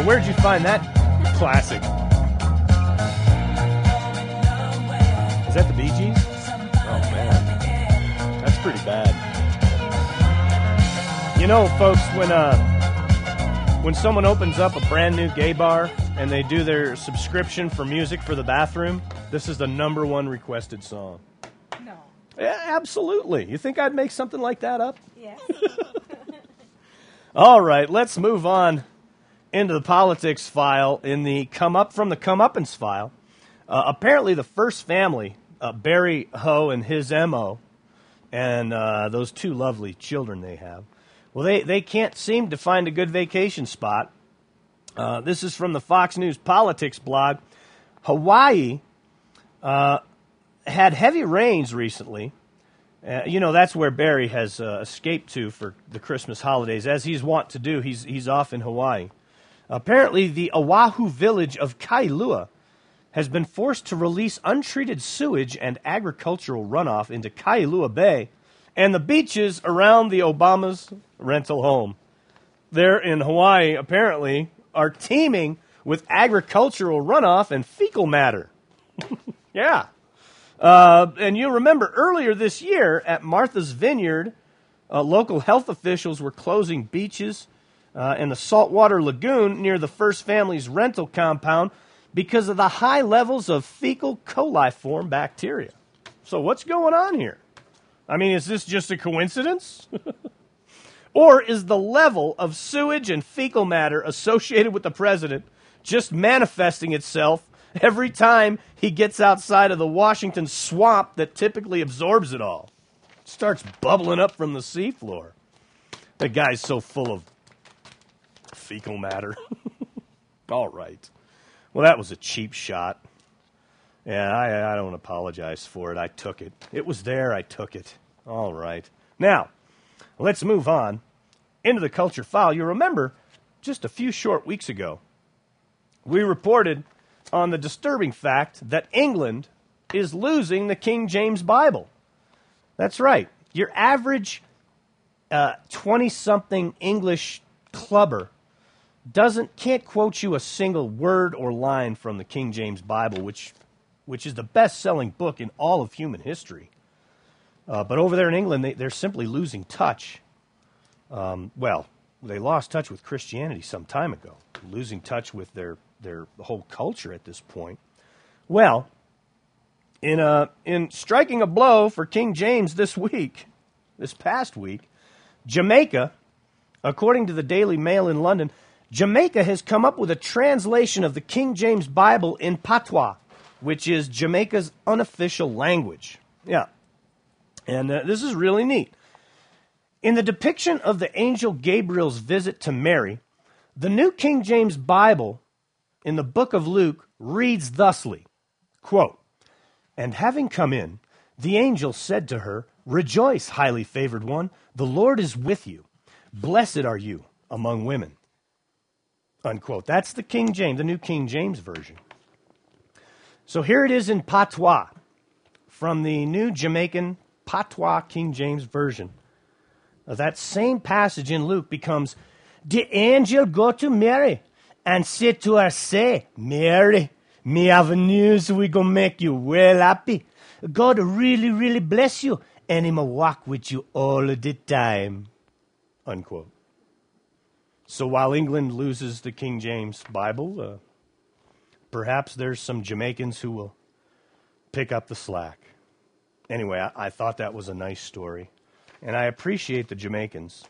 Now, where'd you find that classic? Is that the Bee Gees? Oh, man. That's pretty bad. You know, folks, when uh, when someone opens up a brand new gay bar and they do their subscription for music for the bathroom, this is the number one requested song.
No.
Yeah, absolutely. You think I'd make something like that up?
Yes.
All right, let's move on into the politics file. In the come up from the comeuppance file, uh, apparently the first family, uh, Barry Ho and his M O, and uh, those two lovely children they have, well, they, they can't seem to find a good vacation spot. Uh, this is from the Fox News Politics blog. Hawaii uh, had heavy rains recently. Uh, you know, that's where Barry has uh, escaped to for the Christmas holidays. As he's wont to do, he's he's off in Hawaii. Apparently, the Oahu village of Kailua has been forced to release untreated sewage and agricultural runoff into Kailua Bay and the beaches around the Obama's rental home. There in Hawaii, apparently, are teeming with agricultural runoff and fecal matter. Yeah. Uh, and you remember earlier this year at Martha's Vineyard, uh, local health officials were closing beaches uh, in the saltwater lagoon near the First Family's rental compound because of the high levels of fecal coliform bacteria. So what's going on here? I mean, is this just a coincidence? Or is the level of sewage and fecal matter associated with the president just manifesting itself every time he gets outside of the Washington swamp that typically absorbs it all? It starts bubbling up from the seafloor. That guy's so full of fecal matter. All right. Well, that was a cheap shot. Yeah, I, I don't apologize for it. I took it. It was there. I took it. All right. Now, let's move on into the culture file. You remember just a few short weeks ago, we reported on the disturbing fact that England is losing the King James Bible. That's right. Your average uh, twenty-something English clubber doesn't can't quote you a single word or line from the King James Bible, which which is the best-selling book in all of human history. Uh, but over there in England, they, they're simply losing touch. Um, well, they lost touch with Christianity some time ago, losing touch with their their whole culture at this point. Well, in a, in striking a blow for King James this week, this past week, Jamaica, according to the Daily Mail in London, Jamaica has come up with a translation of the King James Bible in Patois, which is Jamaica's unofficial language. Yeah, and uh, this is really neat. In the depiction of the angel Gabriel's visit to Mary, the New King James Bible in the book of Luke reads thusly, quote, "And having come in, the angel said to her, 'Rejoice, highly favored one, the Lord is with you. Blessed are you among women.'" Unquote. That's the King James, the New King James Version. So here it is in Patois, from the New Jamaican Patois King James Version. Now, that same passage in Luke becomes, "The angel go to Mary and said to her, say, Mary, me have news, we gonna make you well happy. God really, really bless you, and him a walk with you all the time." Unquote. So while England loses the King James Bible, uh, perhaps there's some Jamaicans who will pick up the slack. Anyway, I, I thought that was a nice story. And I appreciate the Jamaicans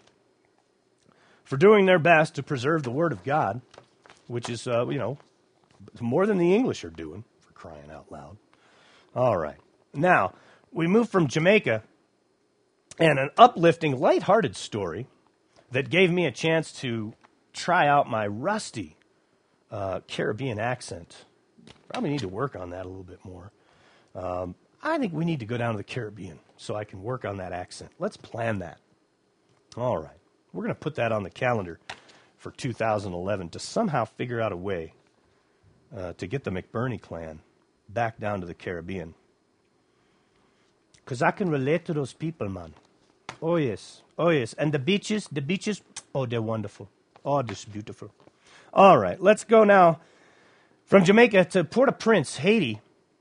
for doing their best to preserve the Word of God, which is, uh, you know, more than the English are doing, for crying out loud. All right. Now, we move from Jamaica and an uplifting, lighthearted story that gave me a chance to try out my rusty uh, Caribbean accent. Probably need to work on that a little bit more. Um, I think we need to go down to the Caribbean so I can work on that accent. Let's plan that. All right. We're going to put that on the calendar for two thousand eleven to somehow figure out a way uh, to get the McBurney clan back down to the Caribbean. Because I can relate to those people, man. Oh, yes. Oh, yes. And the beaches, the beaches, oh, they're wonderful. Oh, this is beautiful. All right, let's go now from Jamaica to Port-au-Prince, Haiti.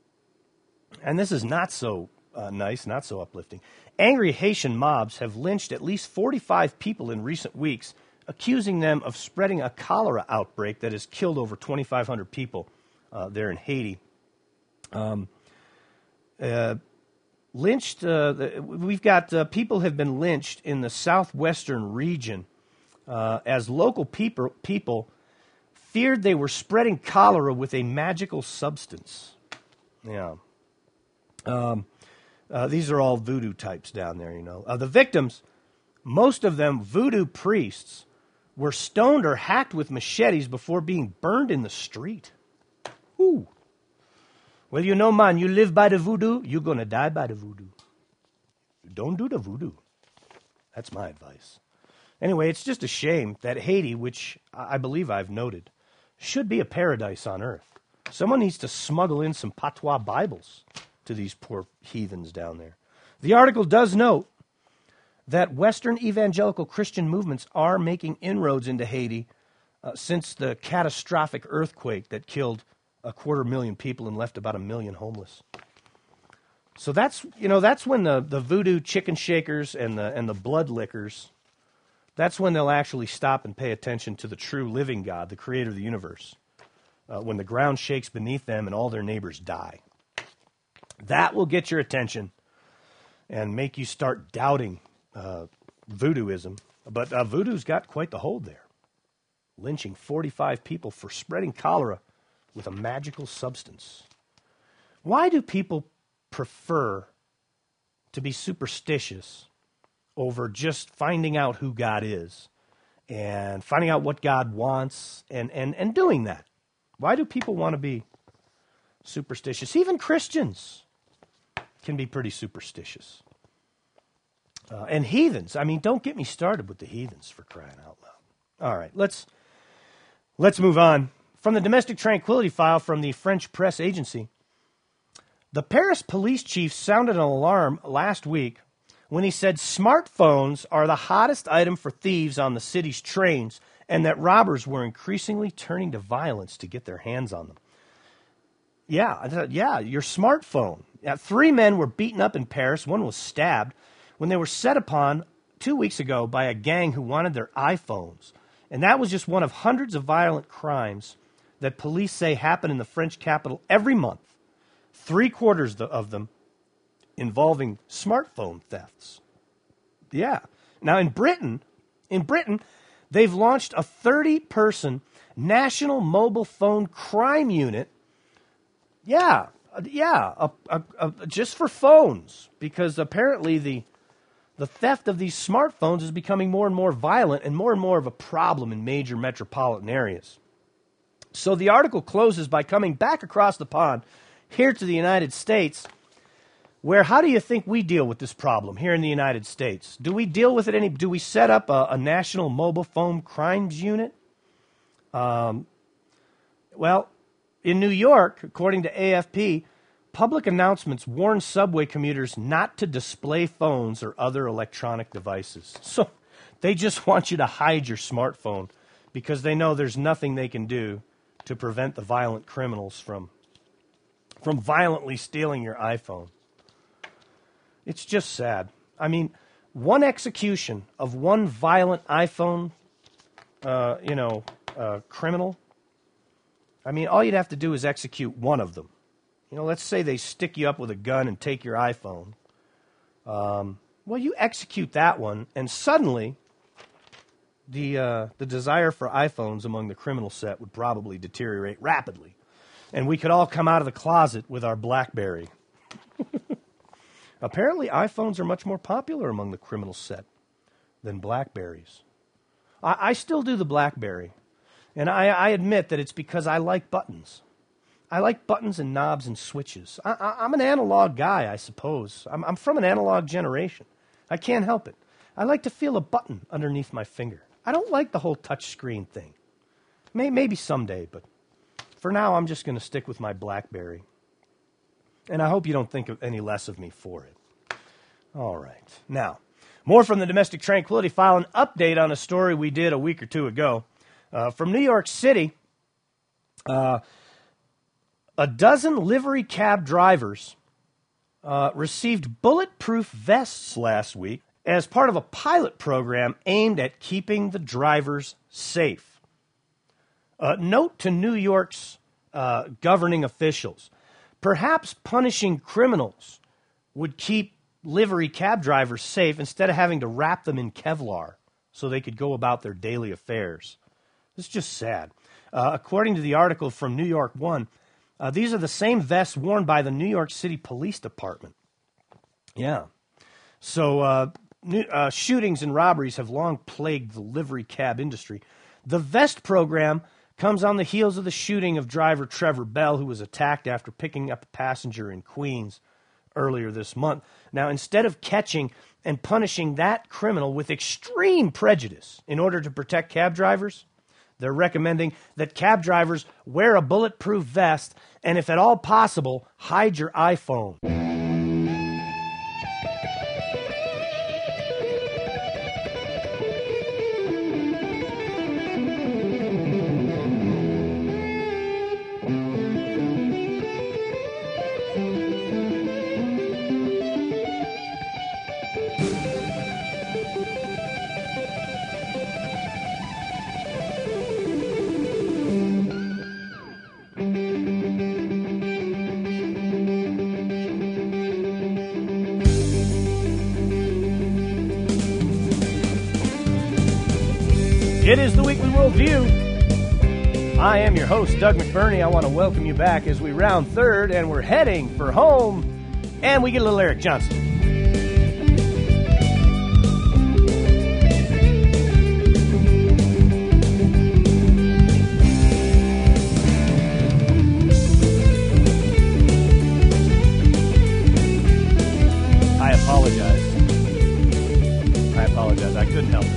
And this is not so uh, nice, not so uplifting. Angry Haitian mobs have lynched at least forty-five people in recent weeks, accusing them of spreading a cholera outbreak that has killed over twenty-five hundred people uh, there in Haiti. Um, uh, lynched, uh, we've got uh, people have been lynched in the southwestern region uh, as local people, people feared they were spreading cholera with a magical substance. Yeah. Um, uh, these are all voodoo types down there, you know. Uh, the victims, most of them voodoo priests, were stoned or hacked with machetes before being burned in the street. Ooh. Well, you know, man, you live by the voodoo, you're going to die by the voodoo. Don't do the voodoo. That's my advice. Anyway, it's just a shame that Haiti, which I believe I've noted, should be a paradise on earth. Someone needs to smuggle in some patois Bibles to these poor heathens down there. The article does note that Western evangelical Christian movements are making inroads into Haiti uh, since the catastrophic earthquake that killed a quarter million people and left about a million homeless. So that's, you know, that's when the, the voodoo chicken shakers and the and the blood lickers, that's when they'll actually stop and pay attention to the true living God, the creator of the universe, uh, when the ground shakes beneath them and all their neighbors die. That will get your attention and make you start doubting uh, voodooism. But uh, voodoo's got quite the hold there, lynching forty-five people for spreading cholera with a magical substance. Why do people prefer to be superstitious over just finding out who God is and finding out what God wants and, and, and doing that? Why do people want to be superstitious? Even Christians can be pretty superstitious. Uh, and heathens. I mean, don't get me started with the heathens, for crying out loud. All right, let's let's move on. From the domestic tranquility file from the French press agency, the Paris police chief sounded an alarm last week when he said smartphones are the hottest item for thieves on the city's trains and that robbers were increasingly turning to violence to get their hands on them. Yeah, I thought, yeah, your smartphone. Yeah, three men were beaten up in Paris. One was stabbed when they were set upon two weeks ago by a gang who wanted their iPhones. And that was just one of hundreds of violent crimes that police say happen in the French capital every month. Three quarters of them involving smartphone thefts. Yeah. Now in Britain, in Britain, they've launched a thirty-person national mobile phone crime unit. Yeah, yeah, a, a, a, just for phones, because apparently the the theft of these smartphones is becoming more and more violent and more and more of a problem in major metropolitan areas. So the article closes by coming back across the pond here to the United States, where how do you think we deal with this problem here in the United States? Do we deal with it any? Do we set up a, a national mobile phone crimes unit? Um, well, in New York, according to A F P, public announcements warn subway commuters not to display phones or other electronic devices. So they just want you to hide your smartphone because they know there's nothing they can do to prevent the violent criminals from, from violently stealing your iPhone. It's just sad. I mean, one execution of one violent iPhone, uh, you know, uh, criminal, I mean, all you'd have to do is execute one of them. You know, let's say they stick you up with a gun and take your iPhone. Um, well, you execute that one, and suddenly the uh, the desire for iPhones among the criminal set would probably deteriorate rapidly. And we could all come out of the closet with our BlackBerry. Apparently, iPhones are much more popular among the criminal set than BlackBerries. I, I still do the BlackBerry. And I, I admit that it's because I like buttons. I like buttons and knobs and switches. I, I, I'm an analog guy, I suppose. I'm, I'm from an analog generation. I can't help it. I like to feel a button underneath my finger. I don't like the whole touch screen thing. May, maybe someday, but for now, I'm just going to stick with my BlackBerry. And I hope you don't think of any less of me for it. All right. Now, more from the Domestic Tranquility File, an update on a story we did a week or two ago. Uh, from New York City, uh, a dozen livery cab drivers uh, received bulletproof vests last week as part of a pilot program aimed at keeping the drivers safe. Uh, note to New York's uh, governing officials, perhaps punishing criminals would keep livery cab drivers safe instead of having to wrap them in Kevlar so they could go about their daily affairs. It's just sad. Uh, according to the article from New York One, uh, these are the same vests worn by the New York City Police Department. Yeah. So uh, new, uh, shootings and robberies have long plagued the livery cab industry. The vest program comes on the heels of the shooting of driver Trevor Bell, who was attacked after picking up a passenger in Queens earlier this month. Now, instead of catching and punishing that criminal with extreme prejudice in order to protect cab drivers, they're recommending that cab drivers wear a bulletproof vest and, if at all possible, hide your iPhone. It is the Weekly World View. I am your host, Doug McBurney. I want to welcome you back as we round third, and we're heading for home, and we get a little Eric Johnson. I apologize. I apologize. I couldn't help it.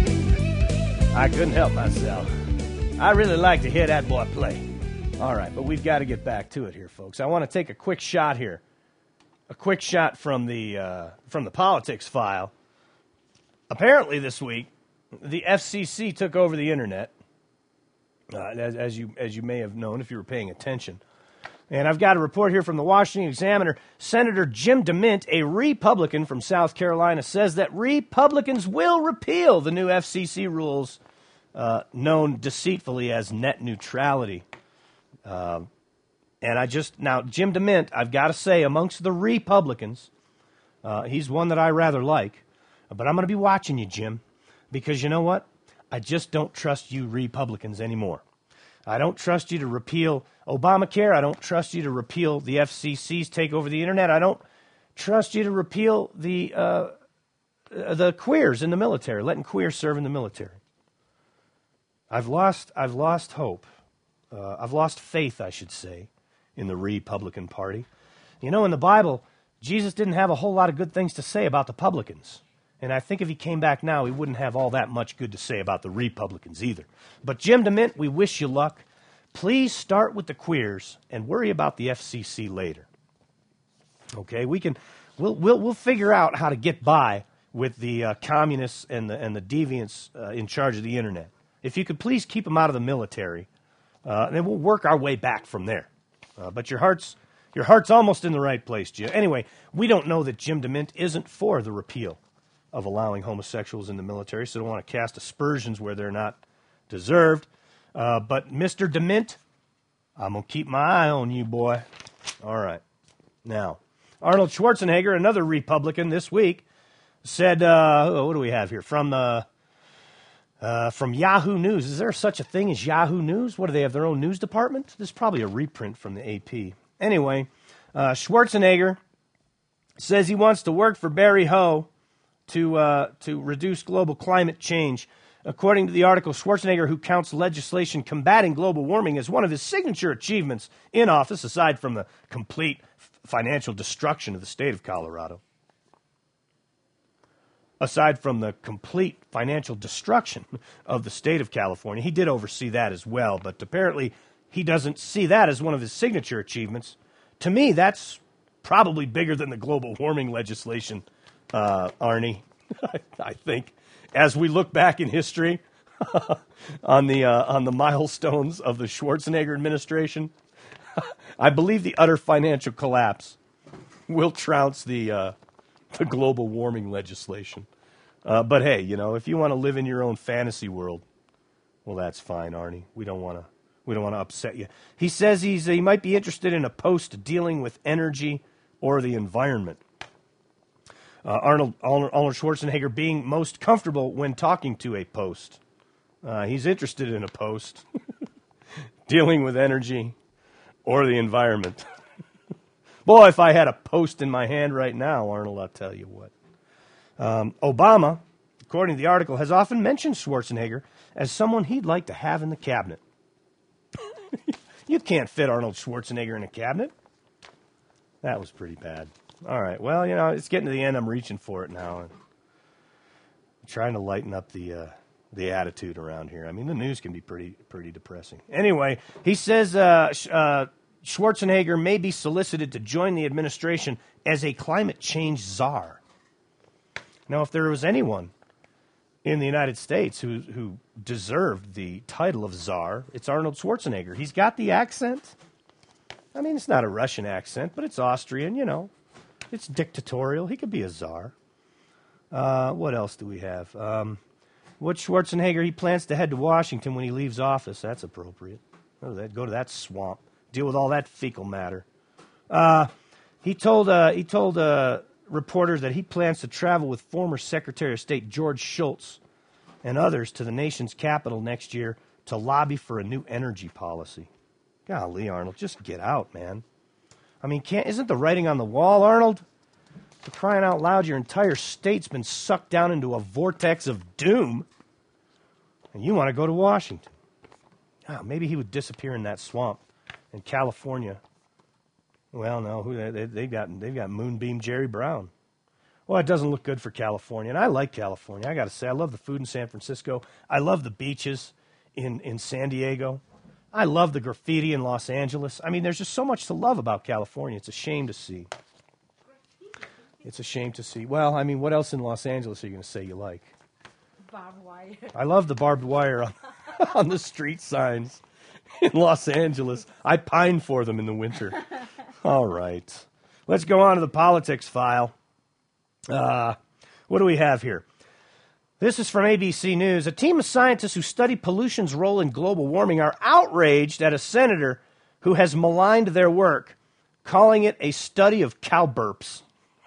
I couldn't help myself. I really like to hear that boy play. All right, but we've got to get back to it here, folks. I want to take a quick shot here. A quick shot from the uh, from the politics file. Apparently this week, the F C C took over the internet, uh, as, as you as you may have known if you were paying attention. And I've got a report here from the Washington Examiner. Senator Jim DeMint, a Republican from South Carolina, says that Republicans will repeal the new F C C rules uh, known deceitfully as net neutrality. Uh, and I just, now, Jim DeMint, I've got to say, amongst the Republicans, uh, he's one that I rather like. But I'm going to be watching you, Jim, because you know what? I just don't trust you Republicans anymore. I don't trust you to repeal Obamacare. I don't trust you to repeal the F C C's take over the internet. I don't trust you to repeal the uh, the queers in the military, letting queers serve in the military. I've lost I've lost hope. Uh, I've lost faith, I should say, in the Republican Party. You know, in the Bible, Jesus didn't have a whole lot of good things to say about the publicans. And I think if he came back now, he wouldn't have all that much good to say about the Republicans either. But Jim DeMint, we wish you luck. Please start with the queers and worry about the F C C later. Okay, we can, we'll we'll we'll figure out how to get by with the uh, communists and the and the deviants uh, in charge of the internet. If you could please keep them out of the military, uh, then we'll work our way back from there. Uh, but your heart's your heart's almost in the right place, Jim. Anyway, we don't know that Jim DeMint isn't for the repeal of allowing homosexuals in the military, so don't want to cast aspersions where they're not deserved. Uh, but Mister DeMint, I'm going to keep my eye on you, boy. All right. Now, Arnold Schwarzenegger, another Republican this week, said, uh, oh, what do we have here? From uh, uh, from Yahoo News. Is there such a thing as Yahoo News? What, do they have their own news department? This is probably a reprint from the A P. Anyway, uh, Schwarzenegger says he wants to work for Barry Ho to uh, to reduce global climate change. According to the article, Schwarzenegger, who counts legislation combating global warming as one of his signature achievements in office, aside from the complete financial destruction of the state of Colorado, aside from the complete financial destruction of the state of California, he did oversee that as well, but apparently he doesn't see that as one of his signature achievements. To me, that's probably bigger than the global warming legislation, uh, Arnie, I think. As we look back in history, on the uh, on the milestones of the Schwarzenegger administration. I believe the utter financial collapse will trounce the uh, the global warming legislation. Uh, but hey, you know, if you want to live in your own fantasy world, well, that's fine, Arnie. We don't want to we don't want to upset you. He says he's he might be interested in a post dealing with energy or the environment. Uh, Arnold Arnold Schwarzenegger being most comfortable when talking to a post. Uh, he's interested in a post dealing with energy or the environment. Boy, if I had a post in my hand right now, Arnold, I'll tell you what. Um, Obama, according to the article, has often mentioned Schwarzenegger as someone he'd like to have in the cabinet. You can't fit Arnold Schwarzenegger in a cabinet. That was pretty bad. All right, well, you know, it's getting to the end. I'm reaching for it now. I'm trying to lighten up the uh, the attitude around here. I mean, the news can be pretty pretty depressing. Anyway, he says uh, uh, Schwarzenegger may be solicited to join the administration as a climate change czar. Now, if there was anyone in the United States who who deserved the title of czar, it's Arnold Schwarzenegger. He's got the accent. I mean, it's not a Russian accent, but it's Austrian, you know. It's dictatorial. He could be a czar. Uh, what else do we have? Um, what Schwarzenegger, he plans to head to Washington when he leaves office. That's appropriate. Go to that, go to that swamp. Deal with all that fecal matter. Uh, he told uh, he told uh, reporters that he plans to travel with former Secretary of State George Shultz and others to the nation's capital next year to lobby for a new energy policy. Golly, Arnold, just get out, man. I mean, can't, isn't the writing on the wall, Arnold? For crying out loud, your entire state's been sucked down into a vortex of doom, and you want to go to Washington. Oh, maybe he would disappear in that swamp in California. Well, no, who they, they've got they've got Moonbeam Jerry Brown. Well, it doesn't look good for California, and I like California. I got to say, I love the food in San Francisco. I love the beaches in, in San Diego. I love the graffiti in Los Angeles. I mean, there's just so much to love about California. It's a shame to see. It's a shame to see. Well, I mean, what else in Los Angeles are you going to say you like?
Barbed wire.
I love the barbed wire on, on the street signs in Los Angeles. I pine for them in the winter. All right. Let's go on to the politics file. Uh, what do we have here? This is from A B C News. A team of scientists who study pollution's role in global warming are outraged at a senator who has maligned their work, calling it a study of cow burps.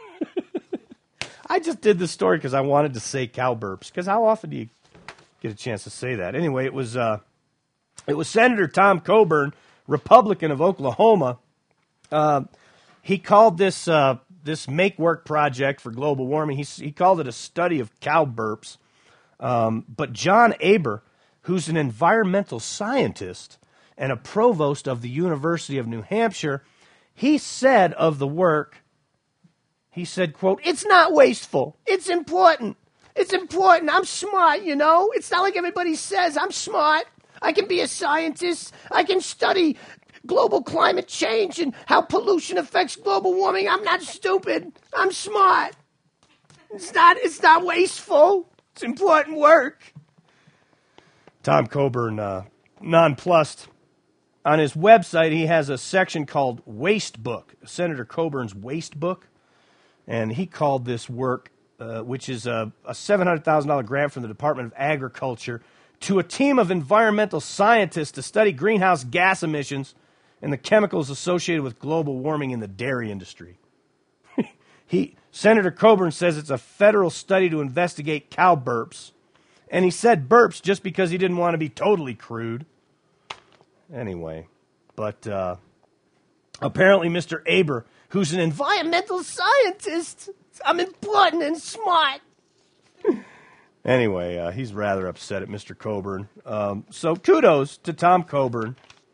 I just did this story because I wanted to say cow burps, because how often do you get a chance to say that? Anyway, it was uh, it was Senator Tom Coburn, Republican of Oklahoma. Uh, he called this uh, this Make Work project for global warming. He he called it a study of cow burps. Um, but John Aber, who's an environmental scientist and a provost of the University of New Hampshire, he said of the work, he said, quote, "It's not wasteful. It's important. It's important. I'm smart, you know. It's not like everybody says I'm smart. I can be a scientist. I can study global climate change and how pollution affects global warming. I'm not stupid. I'm smart. It's not, it's not wasteful. It's important work." Tom Coburn, uh, nonplussed. On his website, he has a section called Waste Book, Senator Coburn's Waste Book. And he called this work, uh, which is a, a seven hundred thousand dollars grant from the Department of Agriculture, to a team of environmental scientists to study greenhouse gas emissions and the chemicals associated with global warming in the dairy industry. he, Senator Coburn says it's a federal study to investigate cow burps. And he said burps just because he didn't want to be totally crude. Anyway, but uh, apparently Mister Aber, who's an environmental scientist, I'm important and smart. Anyway, uh, he's rather upset at Mister Coburn. Um, so kudos to Tom Coburn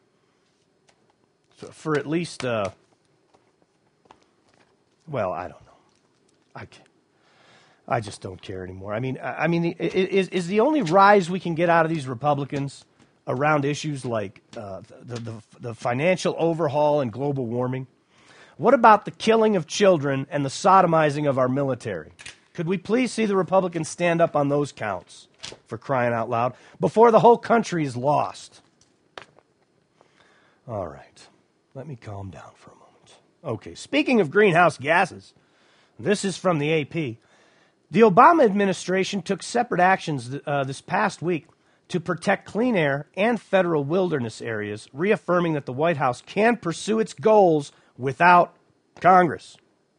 for at least, uh, well, I don't know. I can't. I just don't care anymore. I mean, I mean, is is the only rise we can get out of these Republicans around issues like uh, the, the the financial overhaul and global warming? What about the killing of children and the sodomizing of our military? Could we please see the Republicans stand up on those counts, for crying out loud, before the whole country is lost? All right. Let me calm down for a moment. Okay, speaking of greenhouse gases, this is from the A P. The Obama administration took separate actions uh, this past week to protect clean air and federal wilderness areas, reaffirming that the White House can pursue its goals without Congress.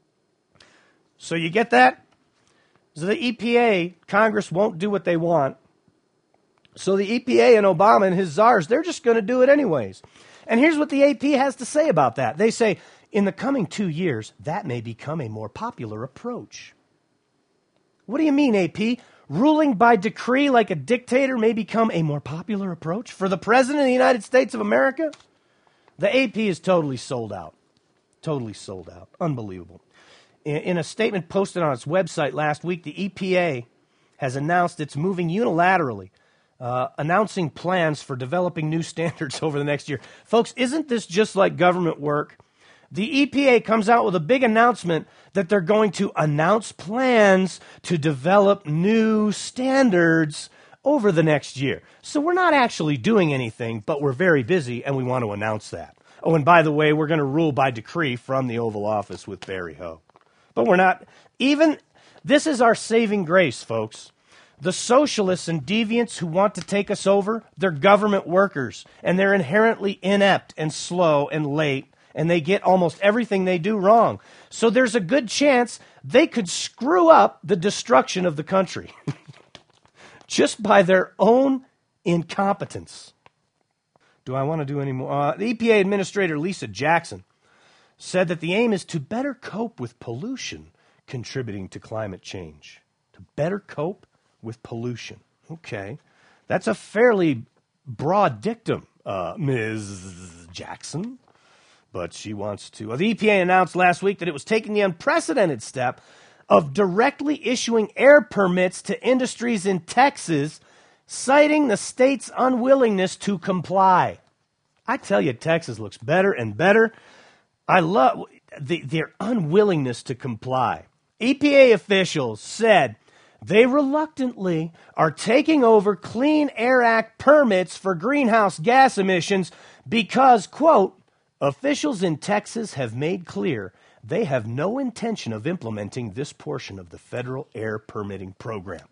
So you get that? So the E P A, Congress won't do what they want. So the E P A and Obama and his czars, they're just going to do it anyways. And here's what the A P has to say about that. They say, in the coming two years, that may become a more popular approach. What do you mean, A P? Ruling by decree like a dictator may become a more popular approach for the President of the United States of America? The A P is totally sold out. Totally sold out. Unbelievable. In a statement posted on its website last week, the E P A has announced it's moving unilaterally, uh, announcing plans for developing new standards over the next year. Folks, isn't this just like government work? The E P A comes out with a big announcement that they're going to announce plans to develop new standards over the next year. So we're not actually doing anything, but we're very busy, and we want to announce that. Oh, and by the way, we're going to rule by decree from the Oval Office with Barry Ho. But we're not, even, this is our saving grace, folks. The socialists and deviants who want to take us over, they're government workers, and they're inherently inept and slow and late, and they get almost everything they do wrong. So there's a good chance they could screw up the destruction of the country just by their own incompetence. Do I want to do any more? Uh, the E P A Administrator Lisa Jackson said that the aim is to better cope with pollution contributing to climate change. To better cope with pollution. Okay. That's a fairly broad dictum, uh, Miz Jackson. But she wants to. Well, the E P A announced last week that it was taking the unprecedented step of directly issuing air permits to industries in Texas, citing the state's unwillingness to comply. I tell you, Texas looks better and better. I love the, their unwillingness to comply. E P A officials said they reluctantly are taking over Clean Air Act permits for greenhouse gas emissions because, quote, officials in Texas have made clear they have no intention of implementing this portion of the federal air permitting program.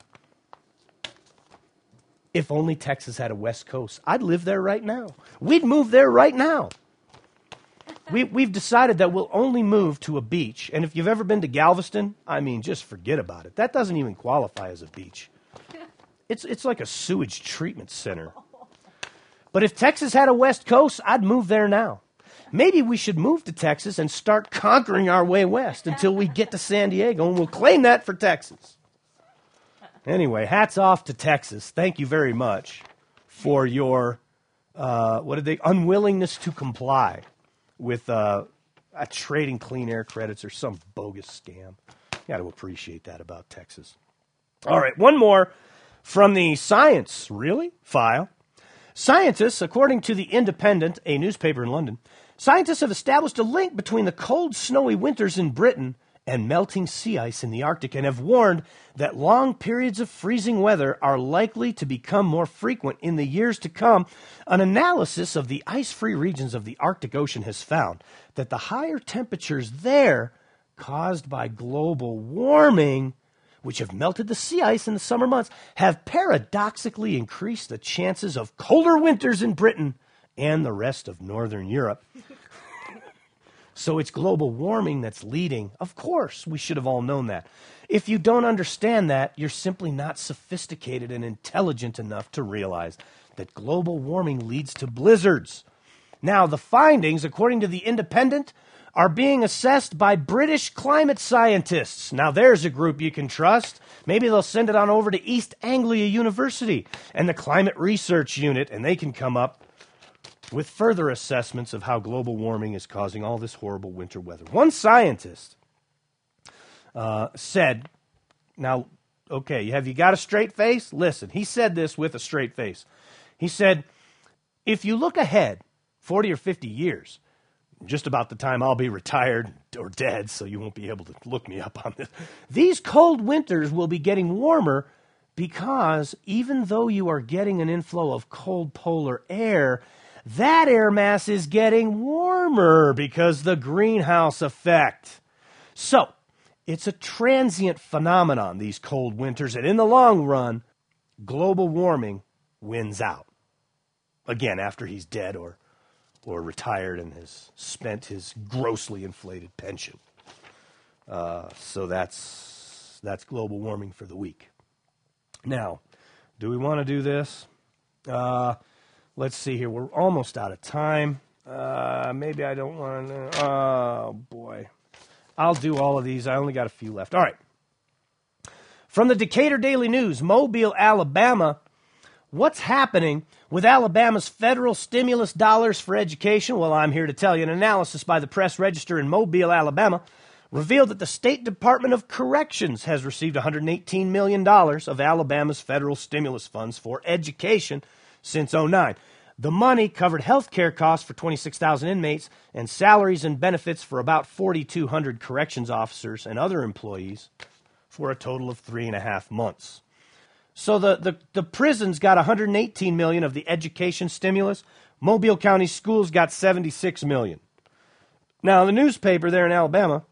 If only Texas had a West Coast, I'd live there right now. We'd move there right now. We, we've decided that we'll only move to a beach. And if you've ever been to Galveston, I mean, just forget about it. That doesn't even qualify as a beach. It's, it's like a sewage treatment center. But if Texas had a West Coast, I'd move there now. Maybe we should move to Texas and start conquering our way west until we get to San Diego, and we'll claim that for Texas. Anyway, hats off to Texas. Thank you very much for your, uh, what did they, unwillingness to comply with uh, a trading clean air credits or some bogus scam. You got to appreciate that about Texas. All right, one more from the Science, really, file. Scientists, according to The Independent, a newspaper in London, scientists have established a link between the cold, snowy winters in Britain and melting sea ice in the Arctic and have warned that long periods of freezing weather are likely to become more frequent in the years to come. An analysis of the ice-free regions of the Arctic Ocean has found that the higher temperatures there caused by global warming, which have melted the sea ice in the summer months, have paradoxically increased the chances of colder winters in Britain and the rest of Northern Europe. So it's global warming that's leading. Of course, we should have all known that. If you don't understand that, you're simply not sophisticated and intelligent enough to realize that global warming leads to blizzards. Now, the findings, according to The Independent, are being assessed by British climate scientists. Now, there's a group you can trust. Maybe they'll send it on over to East Anglia University and the Climate Research Unit, and they can come up with further assessments of how global warming is causing all this horrible winter weather. One scientist uh, said, now, okay, have you got a straight face? Listen, he said this with a straight face. He said, if you look ahead forty or fifty years, just about the time I'll be retired or dead, so you won't be able to look me up on this. These cold winters will be getting warmer because even though you are getting an inflow of cold polar air, that air mass is getting warmer because the greenhouse effect. So, it's a transient phenomenon, these cold winters, and in the long run, global warming wins out. Again, after he's dead or or retired and has spent his grossly inflated pension. Uh, so that's that's global warming for the week. Now, do we want to do this? Uh, let's see here. We're almost out of time. Uh, maybe I don't want to. Oh, boy. I'll do all of these. I only got a few left. All right. From the Decatur Daily News, Mobile, Alabama. What's happening with Alabama's federal stimulus dollars for education? Well, I'm here to tell you. An analysis by the Press Register in Mobile, Alabama, revealed that the State Department of Corrections has received one hundred eighteen million dollars of Alabama's federal stimulus funds for education since oh nine. The money covered health care costs for twenty-six thousand inmates and salaries and benefits for about forty-two hundred corrections officers and other employees for a total of three and a half months. So the, the, the prisons got one hundred eighteen million dollars of the education stimulus. Mobile County Schools got seventy-six million dollars. Now, the newspaper there in Alabama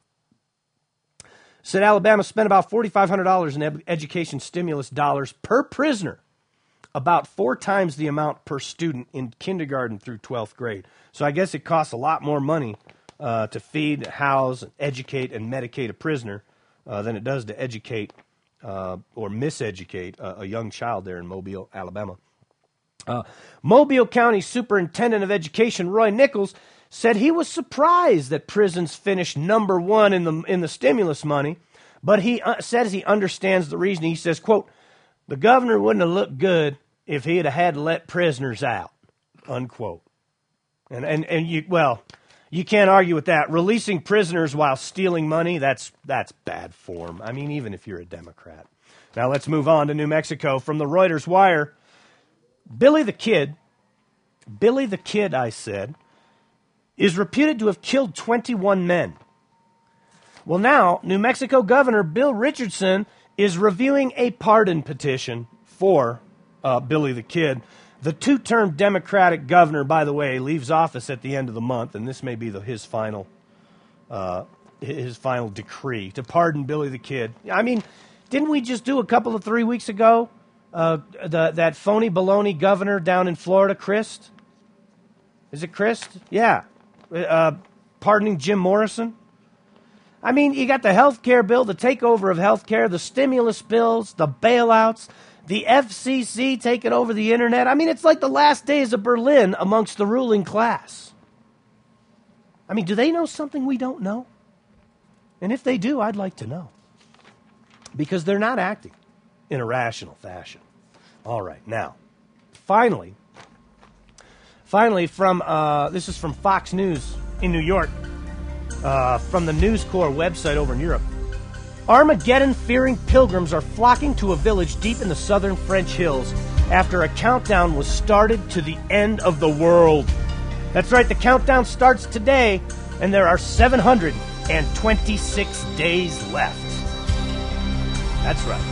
said Alabama spent about four thousand five hundred dollars in ed- education stimulus dollars per prisoner, about four times the amount per student in kindergarten through twelfth grade. So I guess it costs a lot more money uh, to feed, house, educate, and medicate a prisoner uh, than it does to educate uh, or miseducate a, a young child there in Mobile, Alabama. Uh, Mobile County Superintendent of Education Roy Nichols said he was surprised that prisons finished number one in the in the stimulus money, but he uh, says he understands the reason. He says, quote, "The governor wouldn't have looked good if he had had to let prisoners out," unquote. And and and you well, you can't argue with that. Releasing prisoners while stealing money, that's that's bad form. I mean, even if you're a Democrat. Now let's move on to New Mexico. From the Reuters Wire, Billy the Kid, Billy the Kid, I said, is reputed to have killed twenty-one men. Well, now, New Mexico Governor Bill Richardson is reviewing a pardon petition for uh, Billy the Kid. The two-term Democratic governor, by the way, leaves office at the end of the month, and this may be the, his final uh, his final decree to pardon Billy the Kid. I mean, didn't we just do a couple of three weeks ago uh, the, that phony baloney governor down in Florida, Crist? Is it Crist? Yeah. Uh, pardoning Jim Morrison. I mean, you got the health care bill, the takeover of health care, the stimulus bills, the bailouts, the F C C taking over the internet. I mean, it's like the last days of Berlin amongst the ruling class. I mean, do they know something we don't know? And if they do, I'd like to know. Because they're not acting in a rational fashion. All right, now, finally, finally from, uh, this is from Fox News in New York. Uh, from the News Corps website over in Europe. Armageddon-fearing pilgrims are flocking to a village deep in the southern French hills after a countdown was started to the end of the world. That's right, the countdown starts today, and there are seven hundred twenty-six days left. That's right.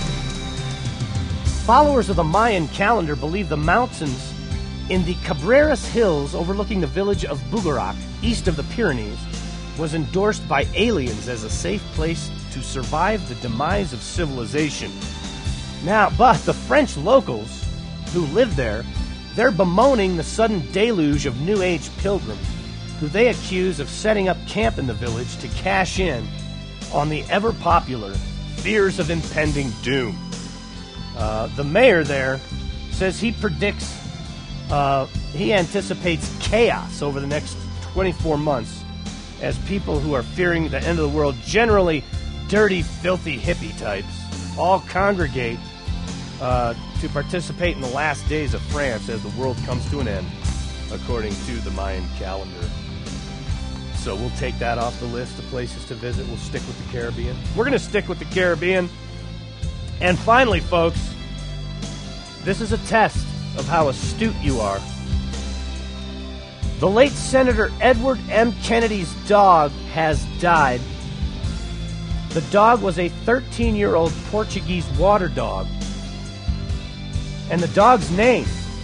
Followers of the Mayan calendar believe the mountains in the Cabreras Hills overlooking the village of Bugarak, east of the Pyrenees, was endorsed by aliens as a safe place to survive the demise of civilization. Now, but the French locals who live there, they're bemoaning the sudden deluge of New Age pilgrims, who they accuse of setting up camp in the village to cash in on the ever-popular fears of impending doom. Uh, the mayor there says he predicts, uh, he anticipates chaos over the next twenty-four months as people who are fearing the end of the world, generally dirty, filthy hippie types, all congregate uh, to participate in the last days of France as the world comes to an end, according to the Mayan calendar. So we'll take that off the list of places to visit. We'll stick with the Caribbean. We're going to stick with the Caribbean. And finally, folks, this is a test of how astute you are. The late Senator Edward M. Kennedy's dog has died. The dog was a thirteen-year-old Portuguese water dog. And the dog's name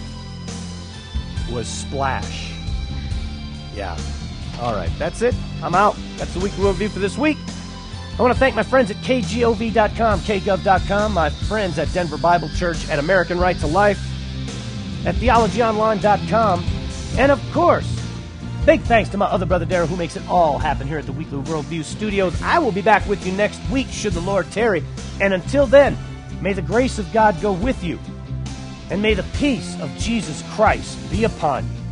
was Splash. Yeah. All right, that's it. I'm out. That's the Weekly World View for this week. I want to thank my friends at K G O V dot com, K Gov dot com, my friends at Denver Bible Church, at American Right to Life, at Theology Online dot com, and of course, big thanks to my other brother Darrell, who makes it all happen here at the Weekly World View Studios. I will be back with you next week, should the Lord tarry. And until then, may the grace of God go with you, and may the peace of Jesus Christ be upon you.